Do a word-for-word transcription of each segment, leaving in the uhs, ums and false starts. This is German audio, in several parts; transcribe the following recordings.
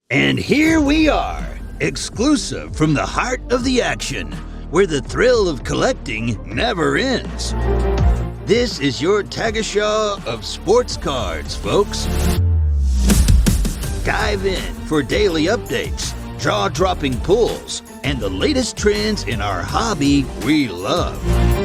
And here we are, exclusive from the heart of the action, where the thrill of collecting never ends. This is your Tagashaw of sports cards, folks. Dive in for daily updates, jaw-dropping pulls, and the latest trends in our hobby we love.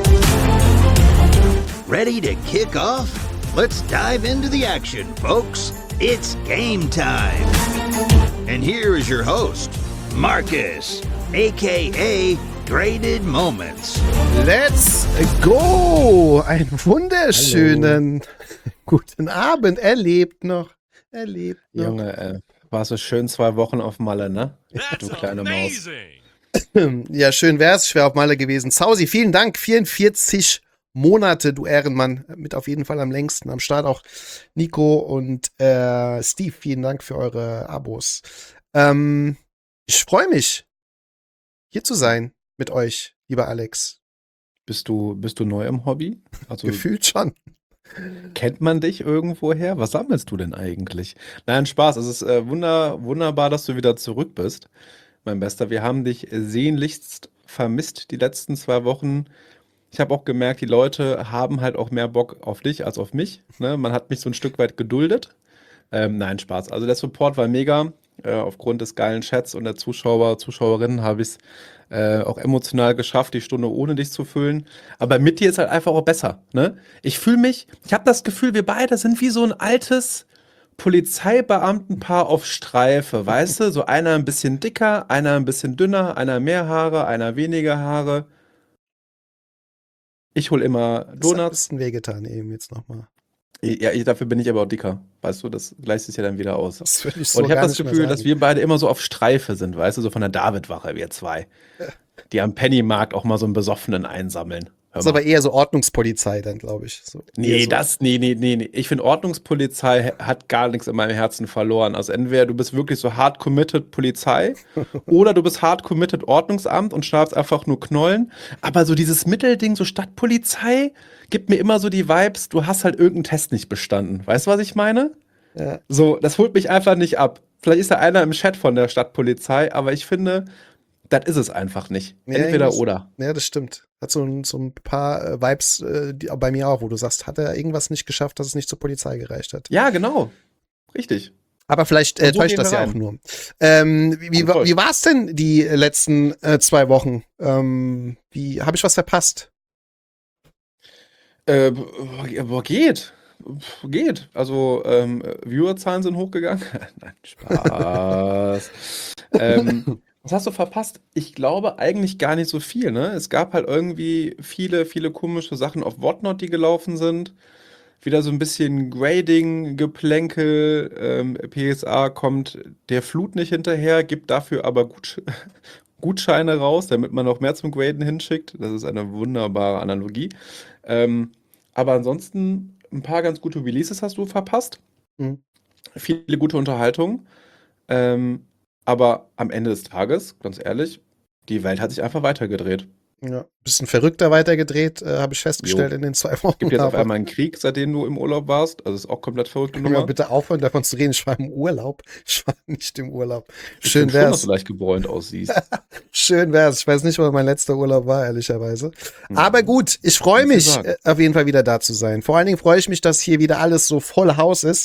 Ready to kick off? Let's dive into the action, folks. It's game time. And here is your host, Marcus, aka Graded Moments. Let's go! Einen wunderschönen Hallo. Guten Abend. Er lebt noch. Er lebt noch. Junge, äh, war so schön zwei Wochen auf Malle, ne? Du kleine Maus. Ja, schön wär's. Ich wäre auf Malle gewesen. Zausi, vielen Dank. vierundvierzig Monate, du Ehrenmann. Mit auf jeden Fall am längsten am Start. Auch Nico und äh, Steve, vielen Dank für eure Abos. Ähm, ich freue mich, hier zu sein mit euch, lieber Alex. Bist du, bist du neu im Hobby? Also, gefühlt schon. Kennt man dich irgendwoher? Was sammelst du denn eigentlich? Nein, Spaß. Es ist äh, wunder, wunderbar, dass du wieder zurück bist, mein Bester. Wir haben dich sehnlichst vermisst die letzten zwei Wochen. Ich habe auch gemerkt, die Leute haben halt auch mehr Bock auf dich als auf mich. Ne? Man hat mich so ein Stück weit geduldet. Ähm, nein, Spaß. Also der Support war mega. Äh, aufgrund des geilen Chats und der Zuschauer, Zuschauerinnen habe ich es äh, auch emotional geschafft, die Stunde ohne dich zu füllen. Aber mit dir ist halt einfach auch besser. Ne? Ich fühle mich, ich habe das Gefühl, wir beide sind wie so ein altes Polizeibeamtenpaar auf Streife. Weißt du, so einer ein bisschen dicker, einer ein bisschen dünner, einer mehr Haare, einer weniger Haare. Ich hole immer Das hat ein Donuts. bisschen wehgetan eben jetzt nochmal. Ja, ich, dafür bin ich aber auch dicker. Weißt du, das gleicht sich ja dann wieder aus. Das würde ich so Und ich habe gar das nicht mehr Gefühl, dass sagen. wir beide immer so auf Streife sind, weißt du, so von der Davidwache, wir zwei. Die am Pennymarkt auch mal so einen Besoffenen einsammeln. Hör Das ist mal. aber eher so Ordnungspolizei dann, glaube ich. So, eher Nee, so. das, nee, nee, nee, nee. Ich finde, Ordnungspolizei hat gar nichts in meinem Herzen verloren. Also entweder du bist wirklich so hard committed Polizei oder du bist hard committed Ordnungsamt und schnappst einfach nur Knollen. Aber so dieses Mittelding, so Stadtpolizei, gibt mir immer so die Vibes, du hast halt irgendeinen Test nicht bestanden. Weißt du, was ich meine? Ja. So, das holt mich einfach nicht ab. Vielleicht ist da einer im Chat von der Stadtpolizei, aber ich finde, das ist es einfach nicht. Ja, Entweder irgendwas- oder. Ja, das stimmt. Hat so ein, so ein paar äh, Vibes äh, die, bei mir auch, wo du sagst, hat er irgendwas nicht geschafft, dass es nicht zur Polizei gereicht hat. Ja, genau. Richtig. Aber vielleicht äh, Und so täuscht gehen das wir ja rein. auch nur. Ähm, wie wie, Also voll. wie war es denn die letzten äh, zwei Wochen? Ähm, wie habe ich was verpasst? Äh, boah, geht. Geht. Also, ähm, Viewerzahlen sind hochgegangen. Nein, Spaß. ähm, was hast du verpasst? Ich glaube eigentlich gar nicht so viel, ne? Es gab halt irgendwie viele, viele komische Sachen auf Whatnot, die gelaufen sind. Wieder so ein bisschen Grading, Geplänkel. Ähm, P S A kommt der Flut nicht hinterher, gibt dafür aber Gut Gutscheine raus, damit man noch mehr zum Graden hinschickt. Das ist eine wunderbare Analogie. Ähm, aber ansonsten ein paar ganz gute Releases hast du verpasst. Mhm. Viele gute Unterhaltung. Ähm, aber am Ende des Tages, ganz ehrlich, die Welt hat sich einfach weitergedreht. Ja, bisschen verrückter weitergedreht, äh, habe ich festgestellt Jo. in den zwei Wochen. Gibt jetzt auf Aber einmal einen Krieg, seitdem du im Urlaub warst. Also ist auch komplett verrückte können wir Nummer. bitte aufhören, davon zu reden? Ich war im Urlaub. Ich war nicht im Urlaub. Ich Schön finde schon, dass wär's. du leicht gebräunt aussiehst. Schön wär's. Ich weiß nicht, wo mein letzter Urlaub war, ehrlicherweise. Aber gut, ich freue Kannst du mich, sagen. äh, auf jeden Fall wieder da zu sein. Vor allen Dingen freue ich mich, dass hier wieder alles so voll Haus ist.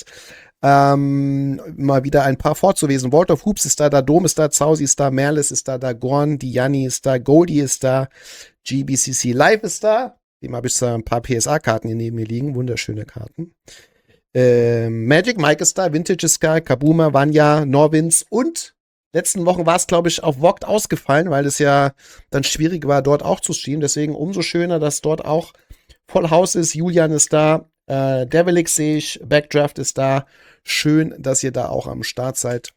Ähm, mal wieder ein paar vorzulesen. World of Hoops ist da, da Dom ist da, Zausi ist da, Merlis ist da, da Gorn, die Janni ist da, Goldie ist da, G B C C Live ist da. Dem habe ich da ein paar P S A-Karten hier neben mir liegen. Wunderschöne Karten. Ähm, Magic Mike ist da, Vintage ist da, Kabuma, Vanya, Norwins und letzten Wochen war es, glaube ich, auf Vogt ausgefallen, weil es ja dann schwierig war, dort auch zu streamen. Deswegen umso schöner, dass dort auch voll Haus ist. Julian ist da, äh, Devilix sehe ich, Backdraft ist da. Schön, dass ihr da auch am Start seid.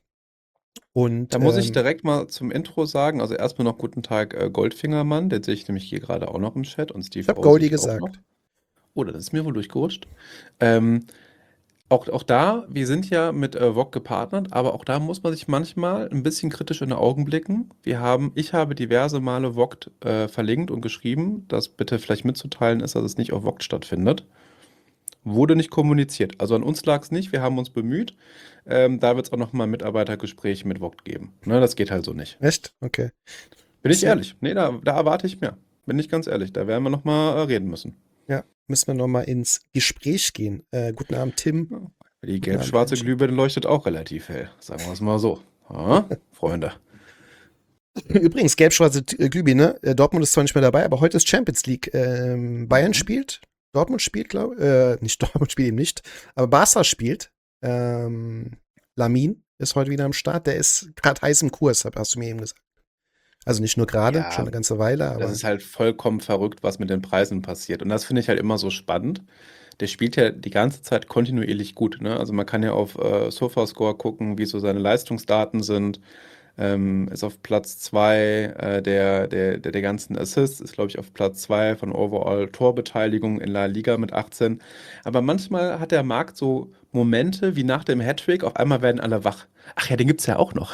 Und Da muss ich ähm, direkt mal zum Intro sagen, also erstmal noch guten Tag, äh, Goldfingermann, den sehe ich nämlich hier gerade auch noch im Chat und Steve Ich hab O Goldie sehe ich auch gesagt. noch. Oh, das ist mir wohl durchgerutscht. Ähm, auch, auch da, wir sind ja mit äh, V O G gepartnert, aber auch da muss man sich manchmal ein bisschen kritisch in die Augen blicken. Wir haben, ich habe diverse Male V O G äh, verlinkt und geschrieben, dass bitte vielleicht mitzuteilen ist, dass es nicht auf V O G stattfindet. Wurde nicht kommuniziert. Also an uns lag es nicht, wir haben uns bemüht. Ähm, da wird es auch nochmal Mitarbeitergespräche mit Vogt geben. Ne, das geht halt so nicht. Echt? Okay. Bin ich Müssen- ehrlich. Nee, da, da erwarte ich mehr. Bin ich ganz ehrlich. Da werden wir nochmal äh, reden müssen. Ja, müssen wir nochmal ins Gespräch gehen. Äh, guten Abend, Tim. Die Guten gelb-schwarze Abend, Glühbirne leuchtet auch relativ hell. Sagen wir es mal so. Ja, Freunde. Übrigens, gelb-schwarze äh, Glühbirne. Äh, Dortmund ist zwar nicht mehr dabei, aber heute ist Champions League. Ähm, Bayern Mhm. spielt. Dortmund spielt, glaube ich. Äh, nicht Dortmund spielt eben nicht. Aber Barca spielt. Ähm, Lamin ist heute wieder am Start. Der ist gerade heiß im Kurs, hab- hast du mir eben gesagt. Also nicht nur gerade, Ja, schon eine ganze Weile, aber Das ist halt vollkommen verrückt, was mit den Preisen passiert. Und das finde ich halt immer so spannend. Der spielt ja die ganze Zeit kontinuierlich gut. Ne? Also man kann ja auf äh, SofaScore gucken, wie so seine Leistungsdaten sind. Ähm, ist auf Platz zwei äh, der, der, der, der ganzen Assists, ist glaube ich auf Platz zwei von Overall Torbeteiligung in La Liga mit achtzehn. Aber manchmal hat der Markt so Momente wie nach dem Hattrick, auf einmal werden alle wach. Ach ja, den gibt es ja auch noch.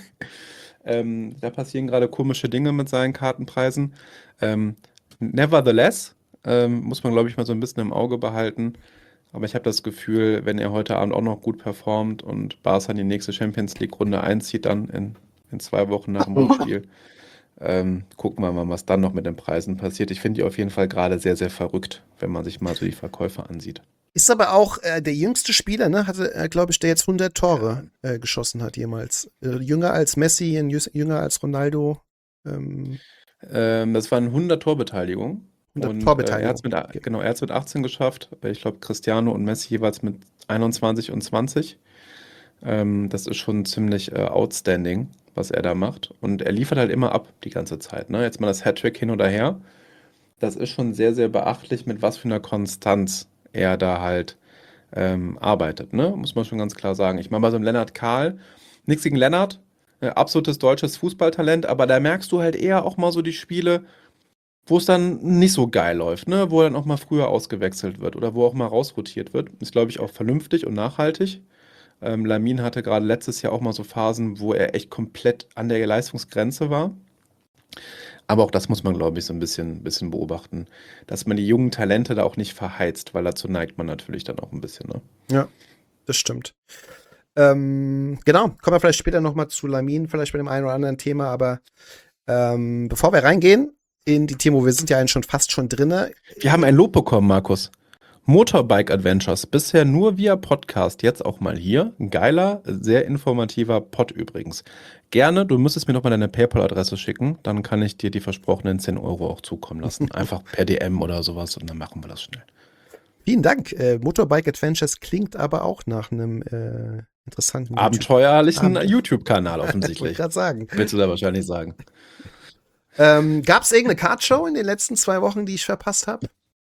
Ähm, da passieren gerade komische Dinge mit seinen Kartenpreisen. Ähm, nevertheless, ähm, muss man, glaube ich, mal so ein bisschen im Auge behalten. Aber ich habe das Gefühl, wenn er heute Abend auch noch gut performt und Barca in die nächste Champions League-Runde einzieht, dann in, in zwei Wochen nach dem Rückspiel, ähm, gucken wir mal, was dann noch mit den Preisen passiert. Ich finde die auf jeden Fall gerade sehr, sehr verrückt, wenn man sich mal so die Verkäufe ansieht. ist aber auch äh, der jüngste Spieler, ne? Hatte, äh, glaube ich, der jetzt hundert Tore äh, geschossen hat jemals. Äh, jünger als Messi, und jüs- jünger als Ronaldo. Ähm, Ähm, das waren hundert Torbeteiligungen. hundert Und äh, er Torbeteiligung. hat es mit, a- genau, er hat's mit achtzehn geschafft. Ich glaube, Cristiano und Messi jeweils mit einundzwanzig und zwanzig. Ähm, das ist schon ziemlich äh, outstanding, was er da macht. Und er liefert halt immer ab die ganze Zeit. Ne? Jetzt mal das Hattrick hin oder her. Das ist schon sehr, sehr beachtlich, mit was für einer Konstanz er da halt ähm, arbeitet. Ne? Muss man schon ganz klar sagen. Ich meine, bei so einem Lennart Kahl, nichts gegen Lennart, äh, absolutes deutsches Fußballtalent, aber da merkst du halt eher auch mal so die Spiele, wo es dann nicht so geil läuft, ne? Wo dann auch mal früher ausgewechselt wird oder wo auch mal rausrotiert wird. Ist, glaube ich, auch vernünftig und nachhaltig. Ähm, Lamin hatte gerade letztes Jahr auch mal so Phasen, wo er echt komplett an der Leistungsgrenze war. Aber auch das muss man, glaube ich, so ein bisschen, bisschen beobachten, dass man die jungen Talente da auch nicht verheizt, weil dazu neigt man natürlich dann auch ein bisschen. Ne? Ja, das stimmt. Ähm, genau, kommen wir vielleicht später nochmal zu Lamin, vielleicht bei dem einen oder anderen Thema, aber ähm, bevor wir reingehen in die Themen, wo wir sind ja eigentlich schon fast schon drinne. Wir haben ein Lob bekommen, Markus. Motorbike Adventures, bisher nur via Podcast, jetzt auch mal hier. Ein geiler, sehr informativer Pod übrigens. Gerne, du müsstest mir noch mal deine PayPal-Adresse schicken, dann kann ich dir die versprochenen zehn Euro auch zukommen lassen. Einfach per D M oder sowas und dann machen wir das schnell. Vielen Dank. Äh, Motorbike Adventures klingt aber auch nach einem äh, interessanten Abenteuerlichen Abend- YouTube-Kanal YouTube. Wollte offensichtlich. gerade sagen. Willst du da wahrscheinlich sagen. Ähm, Gab es irgendeine Cardshow in den letzten zwei Wochen, die ich verpasst habe?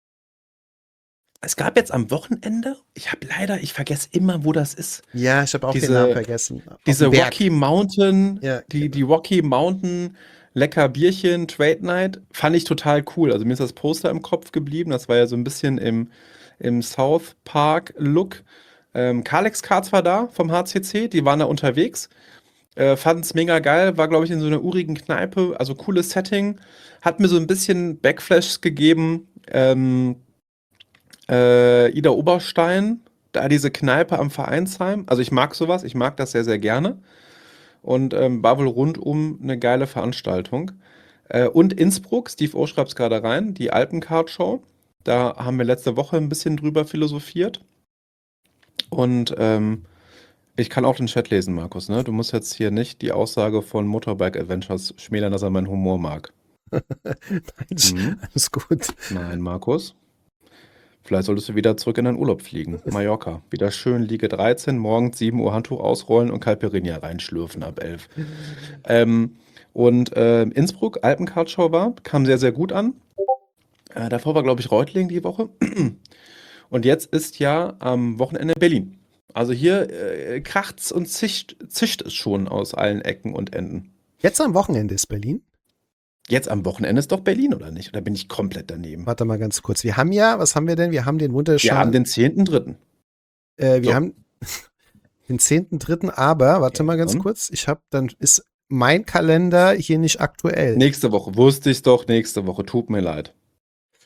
Es gab jetzt am Wochenende, ich habe leider, ich vergesse immer, wo das ist. Ja, ich habe auch Diese- den Namen vergessen. Auf Diese dem Berg. Rocky Mountain, Ja, die, genau. die Rocky Mountain Lecker Bierchen Trade Night fand ich total cool. Also mir ist das Poster im Kopf geblieben. Das war ja so ein bisschen im, im South Park Look. Ähm, Kalex Karts war da vom H C C, die waren da unterwegs. Äh, Fanden es mega geil, war glaube ich in so einer urigen Kneipe, also cooles Setting. Hat mir so ein bisschen Backflashes gegeben. Ähm, äh, Ida Oberstein, da diese Kneipe am Vereinsheim. Also ich mag sowas, ich mag das sehr, sehr gerne. Und ähm, war wohl rundum eine geile Veranstaltung. Äh, und Innsbruck, Steve O schreibt es gerade rein, die Alpenkart-Show. Da haben wir letzte Woche ein bisschen drüber philosophiert. Und ähm, ich kann auch den Chat lesen, Markus. Ne? Du musst jetzt hier nicht die Aussage von Motorbike Adventures schmälern, dass er meinen Humor mag. Nein, Mhm. alles gut. Nein, Markus. Vielleicht solltest du wieder zurück in deinen Urlaub fliegen. Mallorca. Wieder schön Liege dreizehn, morgens sieben Uhr Handtuch ausrollen und Caipirinha reinschlürfen ab elf. Ähm, und äh, Innsbruck, Alpenkart-Show war, kam sehr, sehr gut an. Äh, davor war, glaube ich, Reutling die Woche. Und jetzt ist ja am Wochenende Berlin. Also hier äh, kracht's und zischt, zischt es schon aus allen Ecken und Enden. Jetzt am Wochenende ist Berlin. Jetzt am Wochenende ist doch Berlin, oder nicht? Oder bin ich komplett daneben? Warte mal ganz kurz. Wir haben ja, was haben wir denn? Wir haben den Wir wunderschönen. haben den zehnten dritten äh, wir so. haben den zehnten dritten, aber warte Ja, mal ganz dann. kurz. Ich habe, dann ist mein Kalender hier nicht aktuell. Nächste Woche. Wusste ich doch, nächste Woche. Tut mir leid.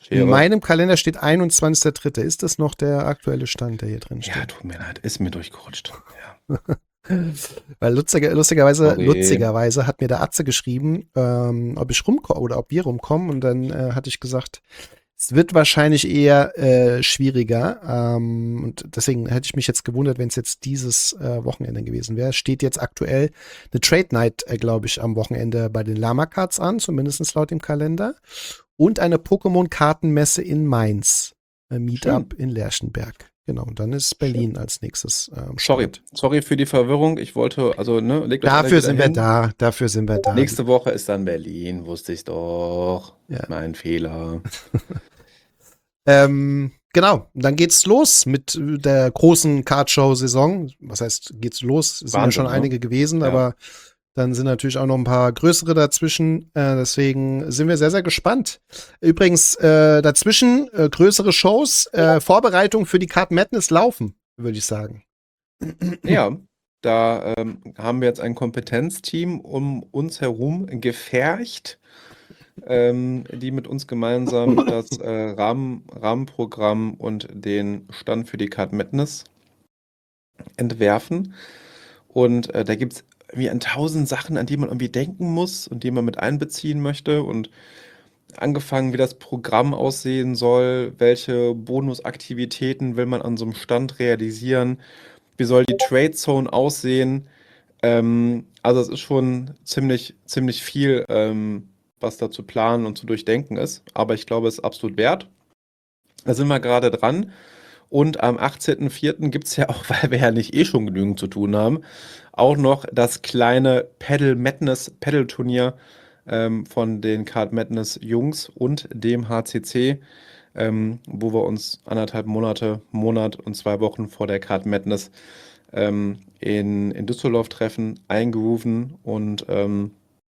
Schere. In meinem Kalender steht einundzwanzigster dritter Ist das noch der aktuelle Stand, der hier drin steht? Ja, tut mir leid, ist mir durchgerutscht. Ja. Weil lustiger, lustigerweise, Sorry. lustigerweise hat mir der Atze geschrieben, ähm, ob ich rumkomme oder ob wir rumkommen. Und dann äh, hatte ich gesagt, es wird wahrscheinlich eher äh, schwieriger. Ähm, und deswegen hätte ich mich jetzt gewundert, wenn es jetzt dieses äh, Wochenende gewesen wäre. Steht jetzt aktuell eine Trade Night, äh, glaube ich, am Wochenende bei den Lama Cards an, zumindest laut dem Kalender. Und eine Pokémon-Kartenmesse in Mainz. Ein Meetup in Lerchenberg. Genau, und dann ist Berlin Schön. als nächstes. Ähm, Sorry, sorry für die Verwirrung. Ich wollte, also, ne, legt euch alle Dafür wieder sind wir hin. da, dafür sind wir da. Nächste Woche ist dann Berlin, wusste ich doch. Ja. Mein Fehler. Ähm, genau, dann geht's los mit der großen Kartshow-Saison. Was heißt, geht's los? Es sind ja Wahnsinn, schon ne? einige gewesen, Ja. aber dann sind natürlich auch noch ein paar größere dazwischen. Äh, deswegen sind wir sehr, sehr gespannt. Übrigens, äh, dazwischen äh, größere Shows, äh, Vorbereitung für die Card Madness laufen, würde ich sagen. Ja, da ähm, haben wir jetzt ein Kompetenzteam um uns herum gefercht, ähm, die mit uns gemeinsam das äh, Rahmen, Rahmenprogramm und den Stand für die Card Madness entwerfen. Und äh, da gibt es wie an tausend Sachen, an die man irgendwie denken muss und die man mit einbeziehen möchte. Und angefangen, wie das Programm aussehen soll, welche Bonusaktivitäten will man an so einem Stand realisieren, wie soll die Trade Zone aussehen. Ähm, also es ist schon ziemlich, ziemlich viel, ähm, was da zu planen und zu durchdenken ist. Aber ich glaube, es ist absolut wert. Da sind wir gerade dran. Und am achtzehnten vierten gibt es ja auch, weil wir ja nicht eh schon genügend zu tun haben, auch noch das kleine Paddle Madness Paddle Turnier ähm, von den Card Madness Jungs und dem H C C, ähm, wo wir uns anderthalb Monate, Monat und zwei Wochen vor der Card Madness ähm, in, in Düsseldorf treffen, eingrooven und ähm,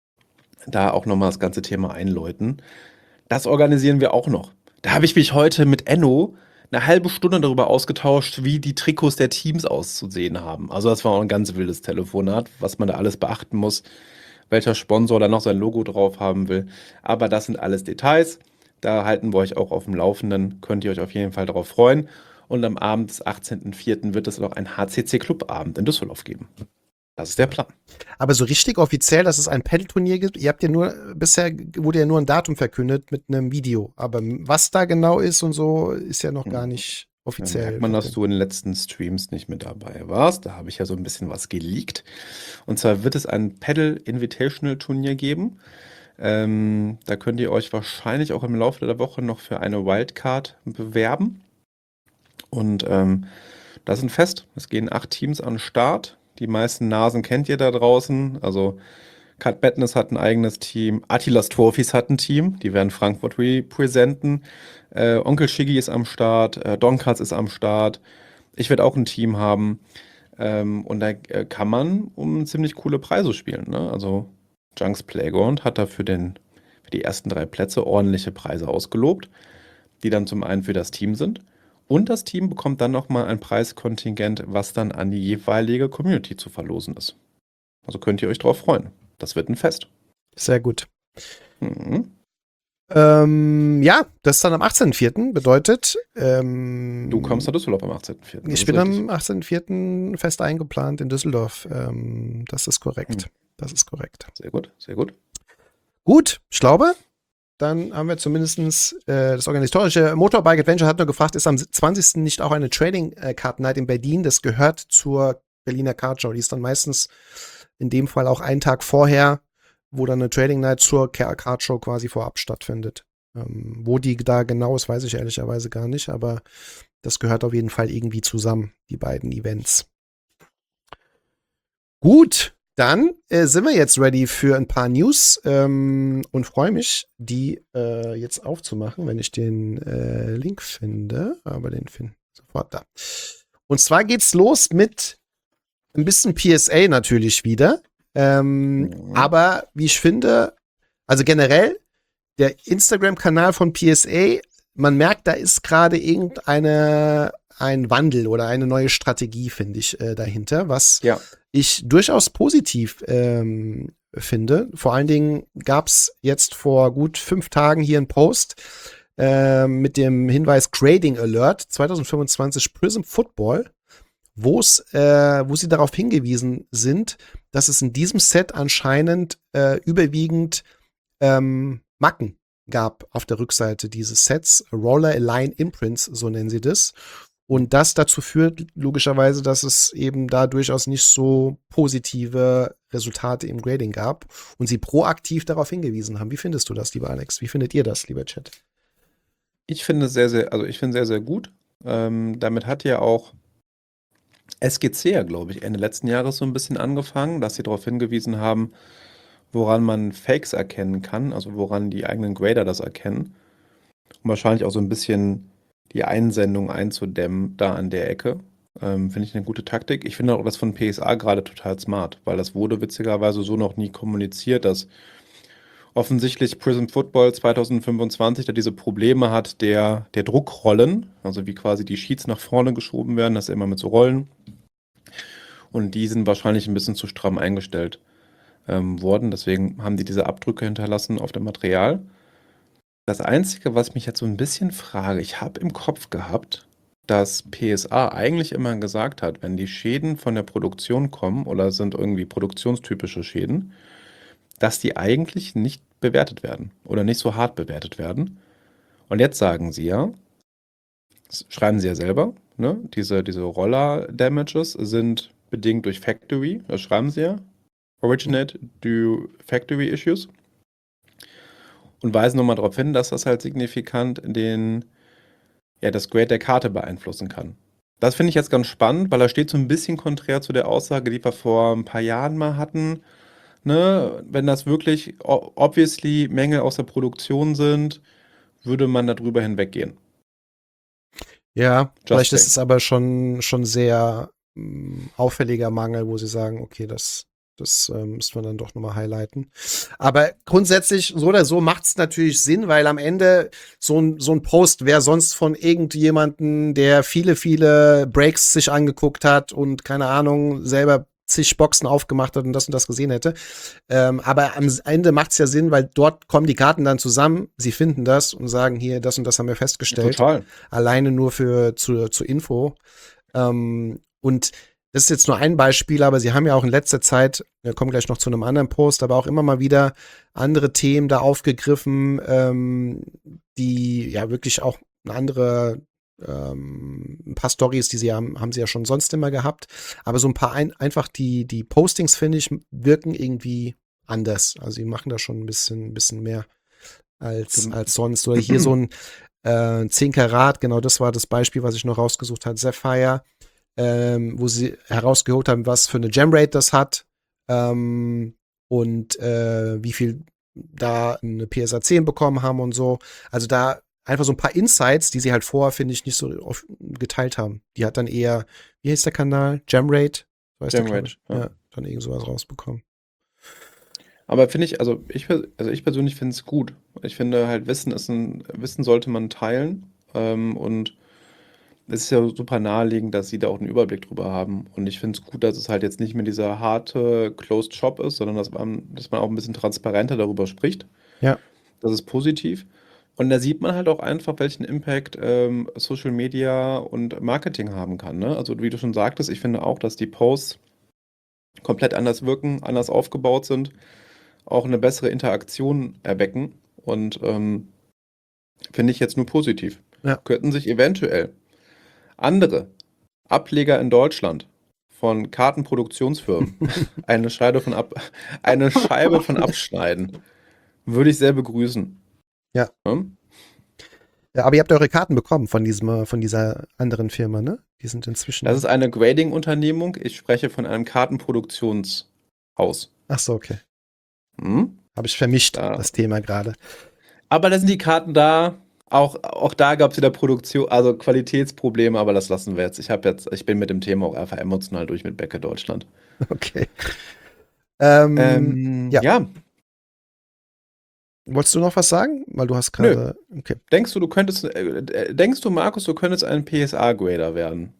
da auch nochmal das ganze Thema einläuten. Das organisieren wir auch noch. Da habe ich mich heute mit Enno eine halbe Stunde darüber ausgetauscht, wie die Trikots der Teams auszusehen haben. Also das war auch ein ganz wildes Telefonat, was man da alles beachten muss, welcher Sponsor da noch sein Logo drauf haben will. Aber das sind alles Details. Da halten wir euch auch auf dem Laufenden. Könnt ihr euch auf jeden Fall darauf freuen. Und am Abend des achtzehnten vierten wird es noch ein H C C-Club-Abend in Düsseldorf geben. Das ist der Plan. Aber so richtig offiziell, dass es ein Paddle-Turnier gibt, ihr habt ja nur, bisher wurde ja nur ein Datum verkündet mit einem Video. Aber was da genau ist und so, ist ja noch gar nicht Da offiziell. merkt man, dass du in den letzten Streams nicht mit dabei warst. Da habe ich ja so ein bisschen was geleakt. Und zwar wird es ein Paddle Invitational Turnier geben. Ähm, da könnt ihr euch wahrscheinlich auch im Laufe der Woche noch für eine Wildcard bewerben. Und ähm, das ist ein Fest. Es gehen acht Teams an den Start. Die meisten Nasen kennt ihr da draußen. Also Card Madness hat ein eigenes Team. Attilas Trophies hat ein Team. Die werden Frankfurt repräsenten. Äh, Onkel Shiggy ist am Start. Äh, Donkatz ist am Start. Ich werde auch ein Team haben. Ähm, und da äh, kann man um ziemlich coole Preise spielen. Ne? Also Junks Playground hat da für, den, für die ersten drei Plätze ordentliche Preise ausgelobt, die dann zum einen für das Team sind. Und das Team bekommt dann nochmal ein Preiskontingent, was dann an die jeweilige Community zu verlosen ist. Also könnt ihr euch drauf freuen. Das wird ein Fest. Sehr gut. Mhm. Ähm, ja, das ist dann am achtzehnten vierten bedeutet. Ähm, Du kommst nach Düsseldorf am achtzehnten vierten Ich bin am achtzehnten vierten fest eingeplant in Düsseldorf. Ähm, das ist korrekt. Hm. Das ist korrekt. Sehr gut, sehr gut. Gut, ich glaube, dann haben wir zumindest äh, das organisatorische Motorbike Adventure hat nur gefragt, ist am zwanzigsten nicht auch eine Trading äh, Card Night in Berlin? Das gehört zur Berliner Cardshow. Die ist dann meistens in dem Fall auch einen Tag vorher, wo dann eine Trading Night zur Cardshow quasi vorab stattfindet. Ähm, wo die da genau ist, weiß ich ehrlicherweise gar nicht, aber das gehört auf jeden Fall irgendwie zusammen, die beiden Events. Gut, dann äh, sind wir jetzt ready für ein paar News ähm, und freue mich, die äh, jetzt aufzumachen, wenn ich den äh, Link finde. Aber den finde ich sofort da. Und zwar geht's los mit ein bisschen P S A natürlich wieder. Ähm, Mhm. Aber wie ich finde, also generell, der Instagram-Kanal von P S A, man merkt, da ist gerade irgendeine ein Wandel oder eine neue Strategie, finde ich, äh, dahinter, was Ja. ich durchaus positiv ähm, finde. Vor allen Dingen gab es jetzt vor gut fünf Tagen hier einen Post äh, mit dem Hinweis Grading Alert zwanzig fünfundzwanzig Prism Football, wo es, äh, wo sie darauf hingewiesen sind, dass es in diesem Set anscheinend äh, überwiegend ähm, Macken gab auf der Rückseite dieses Sets, Roller Align Imprints, so nennen sie das. Und das dazu führt logischerweise, dass es eben da durchaus nicht so positive Resultate im Grading gab und sie proaktiv darauf hingewiesen haben. Wie findest du das, lieber Alex? Wie findet ihr das, lieber Chat? Ich finde es sehr, sehr, also ich finde sehr, sehr gut. Ähm, damit hat ja auch S G C ja, glaube ich, Ende letzten Jahres so ein bisschen angefangen, dass sie darauf hingewiesen haben, woran man Fakes erkennen kann, also woran die eigenen Grader das erkennen. Und wahrscheinlich auch so ein bisschen die Einsendung einzudämmen da an der Ecke. Ähm, finde ich eine gute Taktik. Ich finde auch das von P S A gerade total smart, weil das wurde witzigerweise so noch nie kommuniziert, dass offensichtlich Prism Football zwanzig fünfundzwanzig da diese Probleme hat der, der Druckrollen, also wie quasi die Sheets nach vorne geschoben werden, das ist immer mit so Rollen. Und die sind wahrscheinlich ein bisschen zu stramm eingestellt ähm, worden. Deswegen haben die diese Abdrücke hinterlassen auf dem Material. Das Einzige, was ich mich jetzt so ein bisschen frage, ich habe im Kopf gehabt, dass P S A eigentlich immer gesagt hat, wenn die Schäden von der Produktion kommen oder sind irgendwie produktionstypische Schäden, dass die eigentlich nicht bewertet werden oder nicht so hart bewertet werden. Und jetzt sagen sie ja, das schreiben sie ja selber, ne? Diese, diese Roller-Damages sind bedingt durch Factory, das schreiben sie ja, originate due Factory Issues. Und weisen nochmal darauf hin, dass das halt signifikant den, ja, das Grade der Karte beeinflussen kann. Das finde ich jetzt ganz spannend, weil er steht so ein bisschen konträr zu der Aussage, die wir vor ein paar Jahren mal hatten. Ne? Wenn das wirklich o- obviously Mängel aus der Produktion sind, würde man darüber hinweggehen. Ja, Just vielleicht ist saying. es aber schon, schon sehr mh, auffälliger Mangel, wo sie sagen, okay, das, das ähm, müssen wir dann doch nochmal highlighten. Aber grundsätzlich, so oder so, macht es natürlich Sinn, weil am Ende so ein, so ein Post wäre sonst von irgendjemanden, der viele, viele Breaks sich angeguckt hat und keine Ahnung, selber zig Boxen aufgemacht hat und das und das gesehen hätte. Ähm, aber am Ende macht es ja Sinn, weil dort kommen die Karten dann zusammen, sie finden das und sagen, hier, das und das haben wir festgestellt. Total. Alleine nur für zu, zur Info. Ähm, und das ist jetzt nur ein Beispiel, aber sie haben ja auch in letzter Zeit, wir kommen gleich noch zu einem anderen Post, aber auch immer mal wieder andere Themen da aufgegriffen, ähm, die ja wirklich auch eine andere, ähm, ein paar Stories, die sie haben, haben sie ja schon sonst immer gehabt. Aber so ein paar ein, einfach die, die Postings, finde ich, wirken irgendwie anders. Also sie machen da schon ein bisschen, ein bisschen mehr als, Du- als sonst. Oder hier so ein äh, zehn Karat, genau das war das Beispiel, was ich noch rausgesucht habe, Sapphire, ähm, wo sie herausgeholt haben, was für eine Gemrate das hat ähm, und äh, wie viel da eine P S A zehn bekommen haben und so. Also da einfach so ein paar Insights, die sie halt vorher, finde ich, nicht so oft geteilt haben. Die hat dann eher, wie heißt der Kanal? Gemrate? Weißt du, Gemrate, ja. ja. ja, dann irgend sowas rausbekommen. Aber finde ich, also ich, per- also ich persönlich finde es gut. Ich finde halt, Wissen ist ein, Wissen sollte man teilen. Ähm, und es ist ja super naheliegend, dass sie da auch einen Überblick drüber haben. Und ich finde es gut, dass es halt jetzt nicht mehr dieser harte Closed Shop ist, sondern dass man, dass man auch ein bisschen transparenter darüber spricht. Ja. Das ist positiv. Und da sieht man halt auch einfach, welchen Impact ähm, Social Media und Marketing haben kann. Ne? Also wie du schon sagtest, ich finde auch, dass die Posts komplett anders wirken, anders aufgebaut sind, auch eine bessere Interaktion erwecken. Und ähm, finde ich jetzt nur positiv. Ja. Könnten sich eventuell andere Ableger in Deutschland von Kartenproduktionsfirmen eine Scheibe von, ab, eine Scheibe von abschneiden, würde ich sehr begrüßen. Ja. Ja? Ja, aber ihr habt eure Karten bekommen von diesem, äh, von dieser anderen Firma, ne? Die sind inzwischen. Das ist eine Grading-Unternehmung. Ich spreche von einem Kartenproduktionshaus. Ach so, okay. Hm? Habe ich vermischt, Da. das Thema gerade. Aber da sind die Karten da. Auch, auch da gab es wieder Produktion, also Qualitätsprobleme, aber das lassen wir jetzt. Ich habe jetzt, ich bin mit dem Thema auch einfach emotional durch mit Becke Deutschland. Okay. Ähm, Ähm, ja. ja. Wolltest du noch was sagen? Weil du hast gerade. Okay. Denkst du, du könntest, äh, denkst du, Markus, du könntest ein P S A-Grader werden?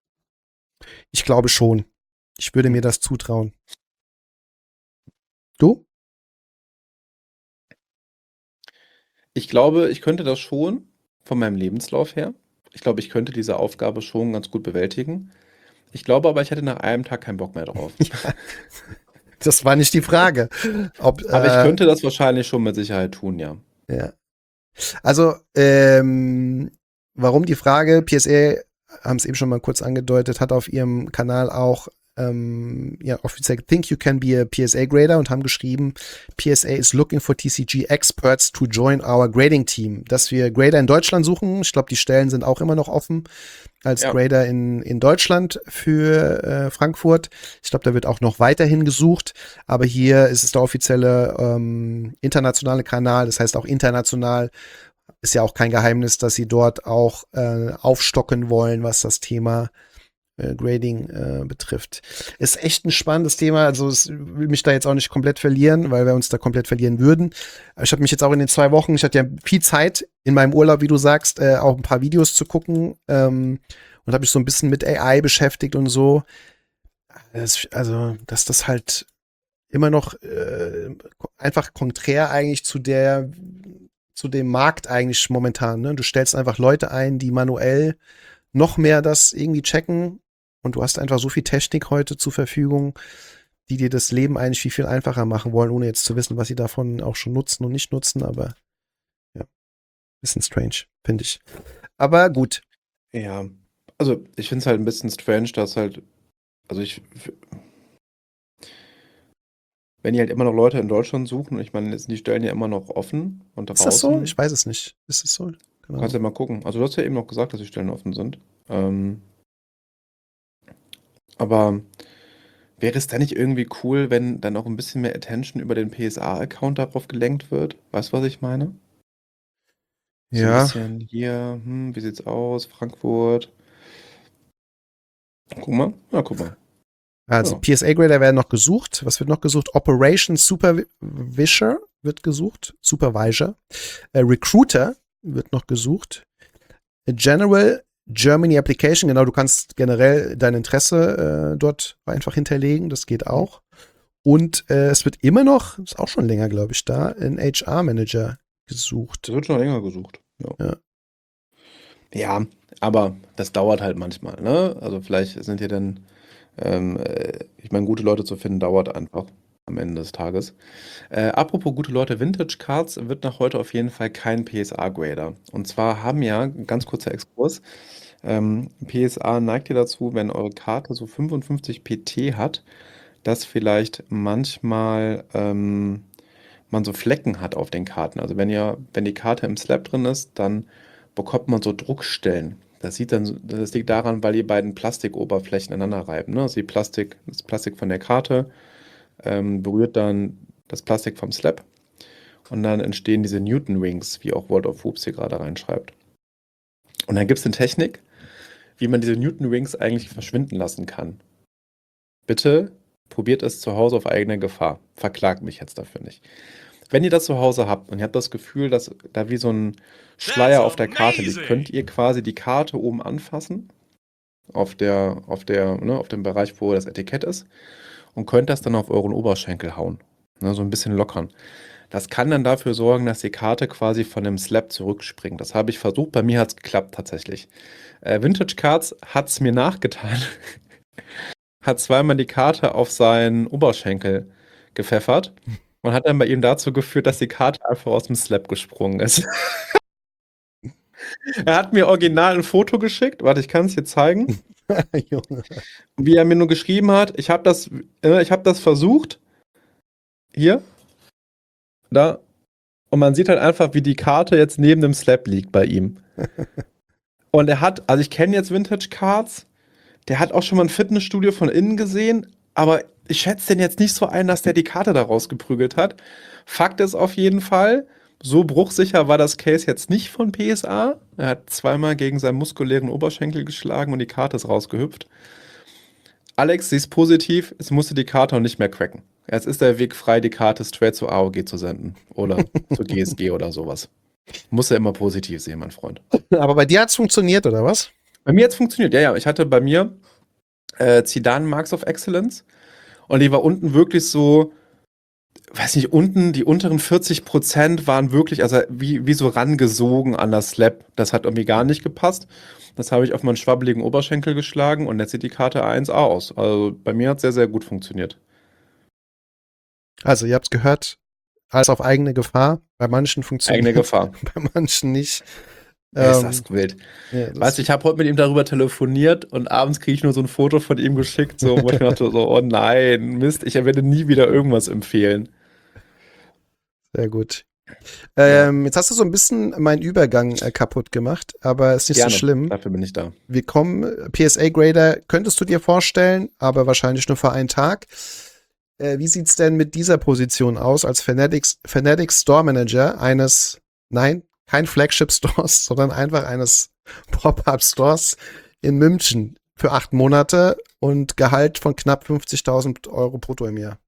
Ich glaube schon. Ich würde mir das zutrauen. Du? Ich glaube, ich könnte das schon von meinem Lebenslauf her. Ich glaube, ich könnte diese Aufgabe schon ganz gut bewältigen. Ich glaube aber, ich hätte nach einem Tag keinen Bock mehr drauf. Ja, das war nicht die Frage. Ob, Aber ich äh, könnte das wahrscheinlich schon mit Sicherheit tun, ja. Ja. Also, ähm, warum die Frage? P S A, haben es eben schon mal kurz angedeutet, hat auf ihrem Kanal auch ähm, ja, offiziell Think you can be a P S A grader und haben geschrieben, P S A is looking for T C G experts to join our grading team. Dass wir Grader in Deutschland suchen. Ich glaube, die Stellen sind auch immer noch offen als Ja. Grader in, in Deutschland für äh, Frankfurt. Ich glaube, da wird auch noch weiterhin gesucht. Aber hier ist es der offizielle ähm, internationale Kanal. Das heißt auch international. Ist ja auch kein Geheimnis, dass sie dort auch äh, aufstocken wollen, was das Thema äh, Grading äh, betrifft. Ist echt ein spannendes Thema. Also es will mich da jetzt auch nicht komplett verlieren, weil wir uns da komplett verlieren würden. Aber ich habe mich jetzt auch in den zwei Wochen, ich hatte ja viel Zeit in meinem Urlaub, wie du sagst, äh, auch ein paar Videos zu gucken ähm, und habe mich so ein bisschen mit A I beschäftigt und so. Das, also, dass das halt immer noch äh, einfach konträr eigentlich zu der zu dem Markt eigentlich momentan. Ne? Du stellst einfach Leute ein, die manuell noch mehr das irgendwie checken und du hast einfach so viel Technik heute zur Verfügung, die dir das Leben eigentlich viel, viel einfacher machen wollen, ohne jetzt zu wissen, was sie davon auch schon nutzen und nicht nutzen, aber ja, bisschen strange, finde ich. Aber gut. Ja, also ich finde es halt ein bisschen strange, dass halt, also ich, wenn die halt immer noch Leute in Deutschland suchen, und ich meine, jetzt sind die Stellen ja immer noch offen und Ist das so? draußen. Ich weiß es nicht. Ist es so? Genau. Kannst ja mal gucken. Also du hast ja eben noch gesagt, dass die Stellen offen sind. Ähm, aber wäre es dann nicht irgendwie cool, wenn dann auch ein bisschen mehr Attention über den P S A-Account darauf gelenkt wird? Weißt du, was ich meine? So ein Ja, bisschen hier, hm, wie sieht's aus? Frankfurt. Guck mal. Ja, guck mal. also Ja. P S A-Grader werden noch gesucht. Was wird noch gesucht? Operations Supervisor wird gesucht. Supervisor. Äh, Recruiter wird noch gesucht. A General Germany Application. Genau, du kannst generell dein Interesse äh, dort einfach hinterlegen. Das geht auch. Und äh, es wird immer noch, ist auch schon länger, glaube ich, da, ein H R-Manager gesucht. Das wird schon länger gesucht. Ja. Ja. Ja, aber das dauert halt manchmal, ne? Also vielleicht sind hier dann, ähm, äh, ich meine, gute Leute zu finden, dauert einfach am Ende des Tages. Äh, apropos gute Leute, Vintage Cards wird nach heute auf jeden Fall kein P S A-Grader. Und zwar haben ja, ganz kurzer Exkurs, ähm, P S A neigt ihr dazu, wenn eure Karte so fünfundfünfzig P T hat, dass vielleicht manchmal ähm, man so Flecken hat auf den Karten. Also wenn ihr, wenn die Karte im Slab drin ist, dann bekommt man so Druckstellen. Das sieht dann, so- das liegt daran, weil die beiden Plastikoberflächen aneinander reiben. Ne? Also die Plastik, das Plastik von der Karte ähm, berührt dann das Plastik vom Slab und dann entstehen diese Newton Rings, wie auch World of Hoops hier gerade reinschreibt. Und dann gibt es eine Technik, wie man diese Newton Rings eigentlich verschwinden lassen kann. Bitte probiert es zu Hause auf eigene Gefahr. Verklagt mich jetzt dafür nicht. Wenn ihr das zu Hause habt und ihr habt das Gefühl, dass da wie so ein Schleier auf der Karte liegt, könnt ihr quasi die Karte oben anfassen, auf der, auf der, ne, auf dem Bereich, wo das Etikett ist, und könnt das dann auf euren Oberschenkel hauen. Ne, so ein bisschen lockern. Das kann dann dafür sorgen, dass die Karte quasi von dem Slab zurückspringt. Das habe ich versucht, bei mir hat es geklappt tatsächlich. Äh, Vintage Cards hat es mir nachgetan. Hat zweimal die Karte auf seinen Oberschenkel gepfeffert und hat dann bei ihm dazu geführt, dass die Karte einfach aus dem Slab gesprungen ist. Er hat mir original ein Foto geschickt. Warte, ich kann es dir zeigen. Junge. Wie er mir nur geschrieben hat, ich habe das, äh, ich habe das versucht. Hier. Da. Und man sieht halt einfach, wie die Karte jetzt neben dem Slab liegt bei ihm. Und er hat, also ich kenne jetzt Vintage Cards, der hat auch schon mal ein Fitnessstudio von innen gesehen, aber ich schätze den jetzt nicht so ein, dass der die Karte da rausgeprügelt hat. Fakt ist auf jeden Fall, so bruchsicher war das Case jetzt nicht von P S A. Er hat zweimal gegen seinen muskulären Oberschenkel geschlagen und die Karte ist rausgehüpft. Alex, sie ist positiv, es musste die Karte auch nicht mehr cracken. Jetzt ist der Weg frei, die Karte straight zu A O G zu senden. Oder zu G S G oder sowas. Muss ja immer positiv sehen, mein Freund. Aber bei dir hat es funktioniert, oder was? Bei mir hat es funktioniert, ja, ja. Ich hatte bei mir äh, Zidane Marks of Excellence und die war unten wirklich so, weiß nicht, unten, die unteren vierzig Prozent waren wirklich, also wie, wie so rangesogen an das Slab. Das hat irgendwie gar nicht gepasst. Das habe ich auf meinen schwabbeligen Oberschenkel geschlagen und jetzt sieht die Karte eins A aus. Also bei mir hat es sehr, sehr gut funktioniert. Also, ihr habt es gehört, alles auf eigene Gefahr. Bei manchen funktioniert Eigene Gefahr. bei manchen nicht. Ist Ähm, das wild. ja, das Weißt du, ich habe heute mit ihm darüber telefoniert und abends kriege ich nur so ein Foto von ihm geschickt, so, wo ich mir dachte, so, oh nein, Mist, ich werde nie wieder irgendwas empfehlen. Sehr gut. Ähm, jetzt hast du so ein bisschen meinen Übergang äh, kaputt gemacht, aber ist nicht Gerne, so schlimm. dafür bin ich da. Wir kommen, P S A-Grader könntest du dir vorstellen, aber wahrscheinlich nur für einen Tag. Äh, wie sieht's denn mit dieser Position aus als Fanatics, Fanatics Store Manager eines, nein, kein Flagship Stores, sondern einfach eines Pop-Up Stores in München für acht Monate und Gehalt von knapp fünfzigtausend Euro brutto im Jahr?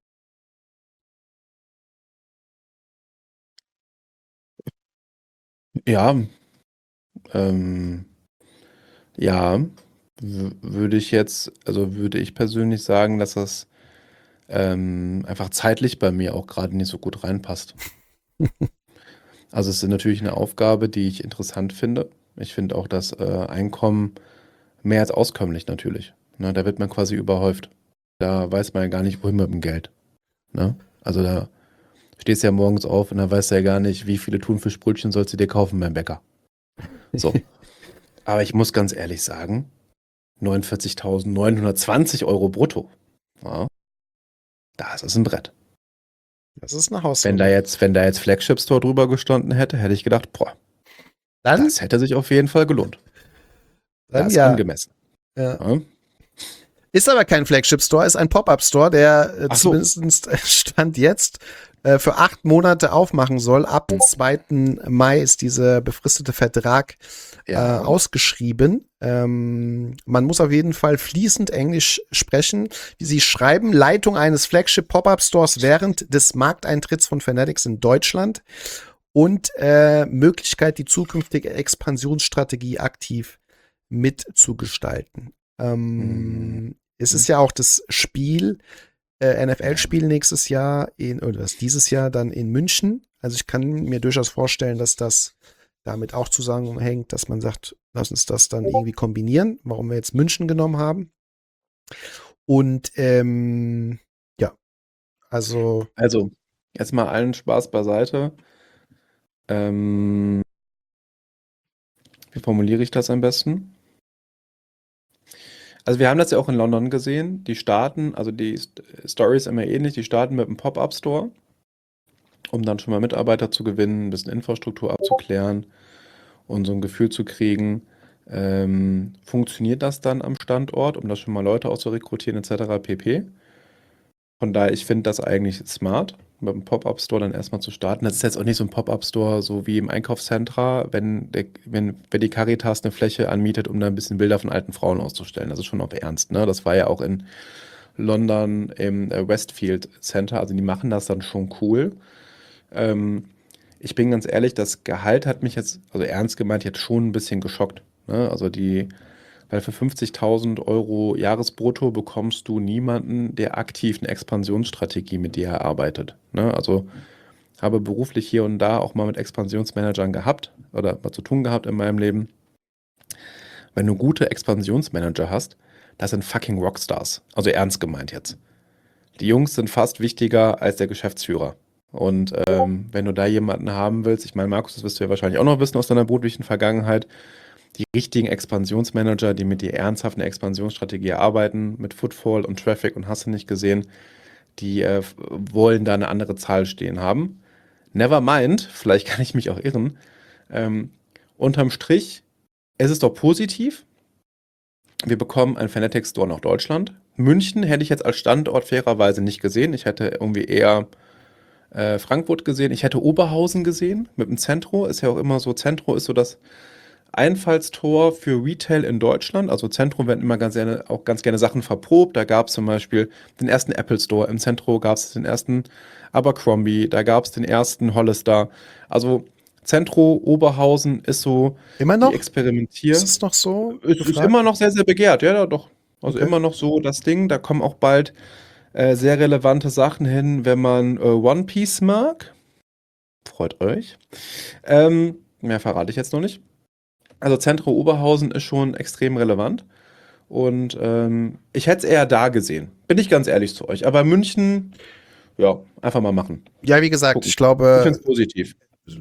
Ja, ähm, ja, w- würde ich jetzt, also würde ich persönlich sagen, dass das ähm, einfach zeitlich bei mir auch gerade nicht so gut reinpasst. Also es ist natürlich eine Aufgabe, die ich interessant finde. Ich finde auch das äh, Einkommen mehr als auskömmlich natürlich. Ne, da wird man quasi überhäuft. Da weiß man ja gar nicht, wohin mit dem Geld. Ne? Also da stehst du ja morgens auf und da weißt du ja gar nicht, wie viele Thunfischbrötchen sollst du dir kaufen beim Bäcker. So. Aber ich muss ganz ehrlich sagen, neunundvierzigtausendneunhundertzwanzig Euro brutto. Ja, das ist ein Brett. Das ist eine Wenn Hausnummer. da jetzt, wenn da jetzt Flagship Store drüber gestanden hätte, hätte ich gedacht, boah, Dann, das hätte sich auf jeden Fall gelohnt. dann Das ist ja. angemessen. ja. Ja. Ist aber kein Flagship Store, ist ein Pop-Up Store, der äh, Ach so. zumindest Stand jetzt äh, für acht Monate aufmachen soll. Ab dem zweiten Mai ist dieser befristete Vertrag Ja. äh, ausgeschrieben. Ähm, man muss auf jeden Fall fließend Englisch sprechen. Wie Sie schreiben, Leitung eines Flagship Pop-Up Stores während des Markteintritts von Fanatics in Deutschland und äh, Möglichkeit, die zukünftige Expansionsstrategie aktiv mitzugestalten. Ähm, Mhm. Es ist ja auch das Spiel, äh, N F L-Spiel nächstes Jahr in, oder das dieses Jahr dann in München. Also ich kann mir durchaus vorstellen, dass das damit auch zusammenhängt, dass man sagt, lass uns das dann irgendwie kombinieren, warum wir jetzt München genommen haben. Und ähm, ja, also Also, jetzt mal allen Spaß beiseite. Ähm, wie formuliere ich das am besten? Also wir haben das ja auch in London gesehen. Die starten, also die St- Story ist immer ähnlich, die starten mit einem Pop-Up-Store, um dann schon mal Mitarbeiter zu gewinnen, ein bisschen Infrastruktur abzuklären und so ein Gefühl zu kriegen, ähm, funktioniert das dann am Standort, um da schon mal Leute auszurekrutieren et cetera pp. Von daher, ich finde das eigentlich smart, mit einem Pop-Up-Store dann erstmal zu starten. Das ist jetzt auch nicht so ein Pop-Up-Store, so wie im Einkaufscentra, wenn, der, wenn, wenn die Caritas eine Fläche anmietet, um da ein bisschen Bilder von alten Frauen auszustellen. Das ist schon auch ernst, ne? Das war ja auch in London im äh, Westfield Center, also die machen das dann schon cool. Ähm, ich bin ganz ehrlich, das Gehalt hat mich jetzt, also ernst gemeint, jetzt schon ein bisschen geschockt. Ne? Also die, weil für fünfzigtausend Euro Jahresbrutto bekommst du niemanden, der aktiv eine Expansionsstrategie mit dir erarbeitet. Ne? Also habe beruflich hier und da auch mal mit Expansionsmanagern gehabt oder mal zu tun gehabt in meinem Leben. Wenn du gute Expansionsmanager hast, das sind fucking Rockstars. Also ernst gemeint jetzt. Die Jungs sind fast wichtiger als der Geschäftsführer. Und ähm, wenn du da jemanden haben willst, ich meine, Markus, das wirst du ja wahrscheinlich auch noch wissen aus deiner beruflichen Vergangenheit, die richtigen Expansionsmanager, die mit dir ernsthaft eine Expansionsstrategie erarbeiten, mit Footfall und Traffic und hast du nicht gesehen, die äh, wollen da eine andere Zahl stehen haben. Never mind, vielleicht kann ich mich auch irren. Ähm, unterm Strich, es ist doch positiv. Wir bekommen einen Fanatics Store nach Deutschland. München hätte ich jetzt als Standort fairerweise nicht gesehen. Ich hätte irgendwie eher äh, Frankfurt gesehen. Ich hätte Oberhausen gesehen mit dem Zentro. Ist ja auch immer so, Zentro ist so das Einfallstor für Retail in Deutschland. Also Zentrum werden immer ganz gerne, auch ganz gerne Sachen verprobt. Da gab es zum Beispiel den ersten Apple Store. Im Zentrum gab es den ersten Abercrombie. Da gab es den ersten Hollister. Also Zentro, Oberhausen ist so immer die noch? Experimentier. Ist es noch so? Es ist gefragt? immer noch sehr, sehr begehrt. Ja, ja, doch. Also Okay. immer noch so das Ding. Da kommen auch bald äh, sehr relevante Sachen hin, wenn man äh, One Piece mag. Freut euch. Ähm, mehr verrate ich jetzt noch nicht. Also Zentrum Oberhausen ist schon extrem relevant. Und ähm, ich hätte es eher da gesehen. Bin ich ganz ehrlich zu euch. Aber München, ja, einfach mal machen. Ja, wie gesagt, Gucken. ich Ich glaube, finde es positiv.